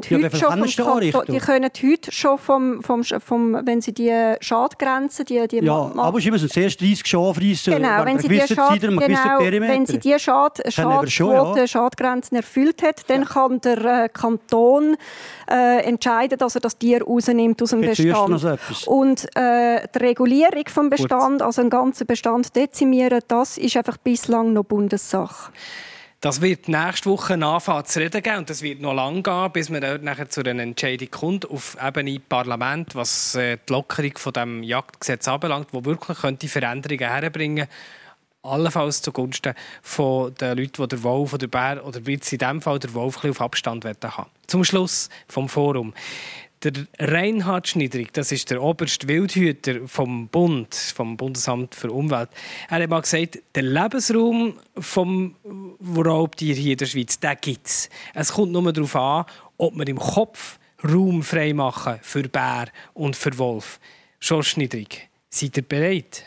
heute schon wenn sie die Schadgrenzen, aber sie müssen zuerst 30 Schafe reissen, genau, wenn sie die Schadgrenzen erfüllt hat, dann kann der Kanton entscheiden, dass er das Tier rausnimmt aus dem Bestand. Und die Regulierung des Bestands, also einen ganzen Bestand dezimieren, das ist einfach bislang noch Bundessache. Das wird nächste Woche anfangen zu reden geben und das wird noch lange gehen, bis man nachher zu einer Entscheidung kommt auf Ebene Parlament, was die Lockerung von dem Jagdgesetz anbelangt, wo wirklich Veränderungen herbringen könnte. Allenfalls zugunsten von den Leuten, die der Wolf oder der Bär oder jetzt in diesem Fall der Wolf auf Abstand haben wollen. Zum Schluss vom Forum. Der Reinhard Schnidrig, das ist der oberste Wildhüter vom Bund, vom Bundesamt für Umwelt. Er hat mal gesagt, der Lebensraum vom Raubtier hier in der Schweiz, den gibt es. Es kommt nur darauf an, ob wir im Kopf Raum frei machen für Bär und für Wolf. George Schnidrig, seid ihr bereit?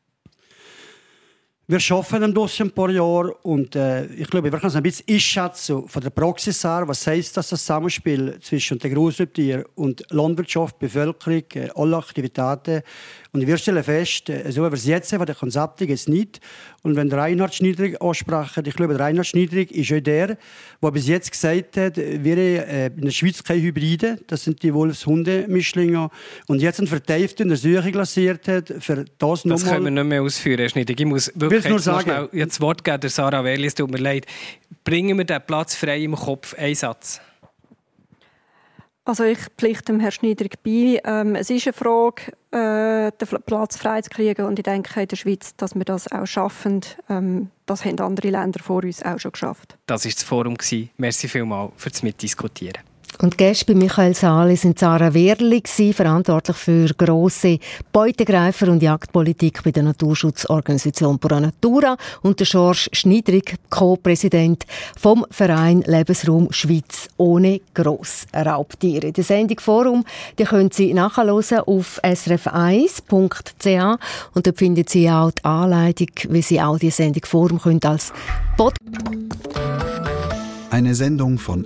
Wir arbeiten am Dossier ein paar Jahre und ich glaube, wir können es ein bisschen einschätzen von der Praxis her. Was heisst das Zusammenspiel zwischen den Grossraubtieren und Landwirtschaft, Bevölkerung, alle Aktivitäten? Und wir stellen fest, so wie wir es jetzt haben, von den Konzepten geht es nicht. Und wenn der Reinhard Schnidrig anspricht, ich glaube, der Reinhard Schnidrig ist auch der bis jetzt gesagt hat, wir haben in der Schweiz keine Hybride, das sind die Wolfs-Hunde-Mischlinge. Und jetzt eine vertiefte Untersuchung lanciert hat, für das nochmal... Das können wir nicht mehr ausführen, Herr Schnidrig. Ich muss wirklich jetzt noch schnell das Wort geben, der Sarah Werli, es tut mir leid. Bringen wir den Platz frei im Kopf, ein Satz. Also ich pflichte dem Herrn Schnidrig bei. Es ist eine Frage, den Platz frei zu kriegen. Und ich denke in der Schweiz, dass wir das auch schaffen. Das haben andere Länder vor uns auch schon geschafft. Das war das Forum. Merci vielmals für das Mitdiskutieren. Und Gäste bei Michael Saali sind Sarah Werli, verantwortlich für grosse Beutegreifer und Jagdpolitik bei der Naturschutzorganisation Pro Natura, und der George Schnidrig, Co-Präsident vom Verein Lebensraum Schweiz ohne Grossraubtiere. Die Sendung Forum, die können Sie nachhören auf srf1.ch und dort finden Sie auch die Anleitung, wie Sie auch die Sendung Forum können als Podcast. Eine Sendung von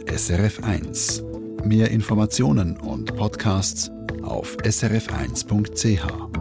SRF1. Mehr Informationen und Podcasts auf srf1.ch.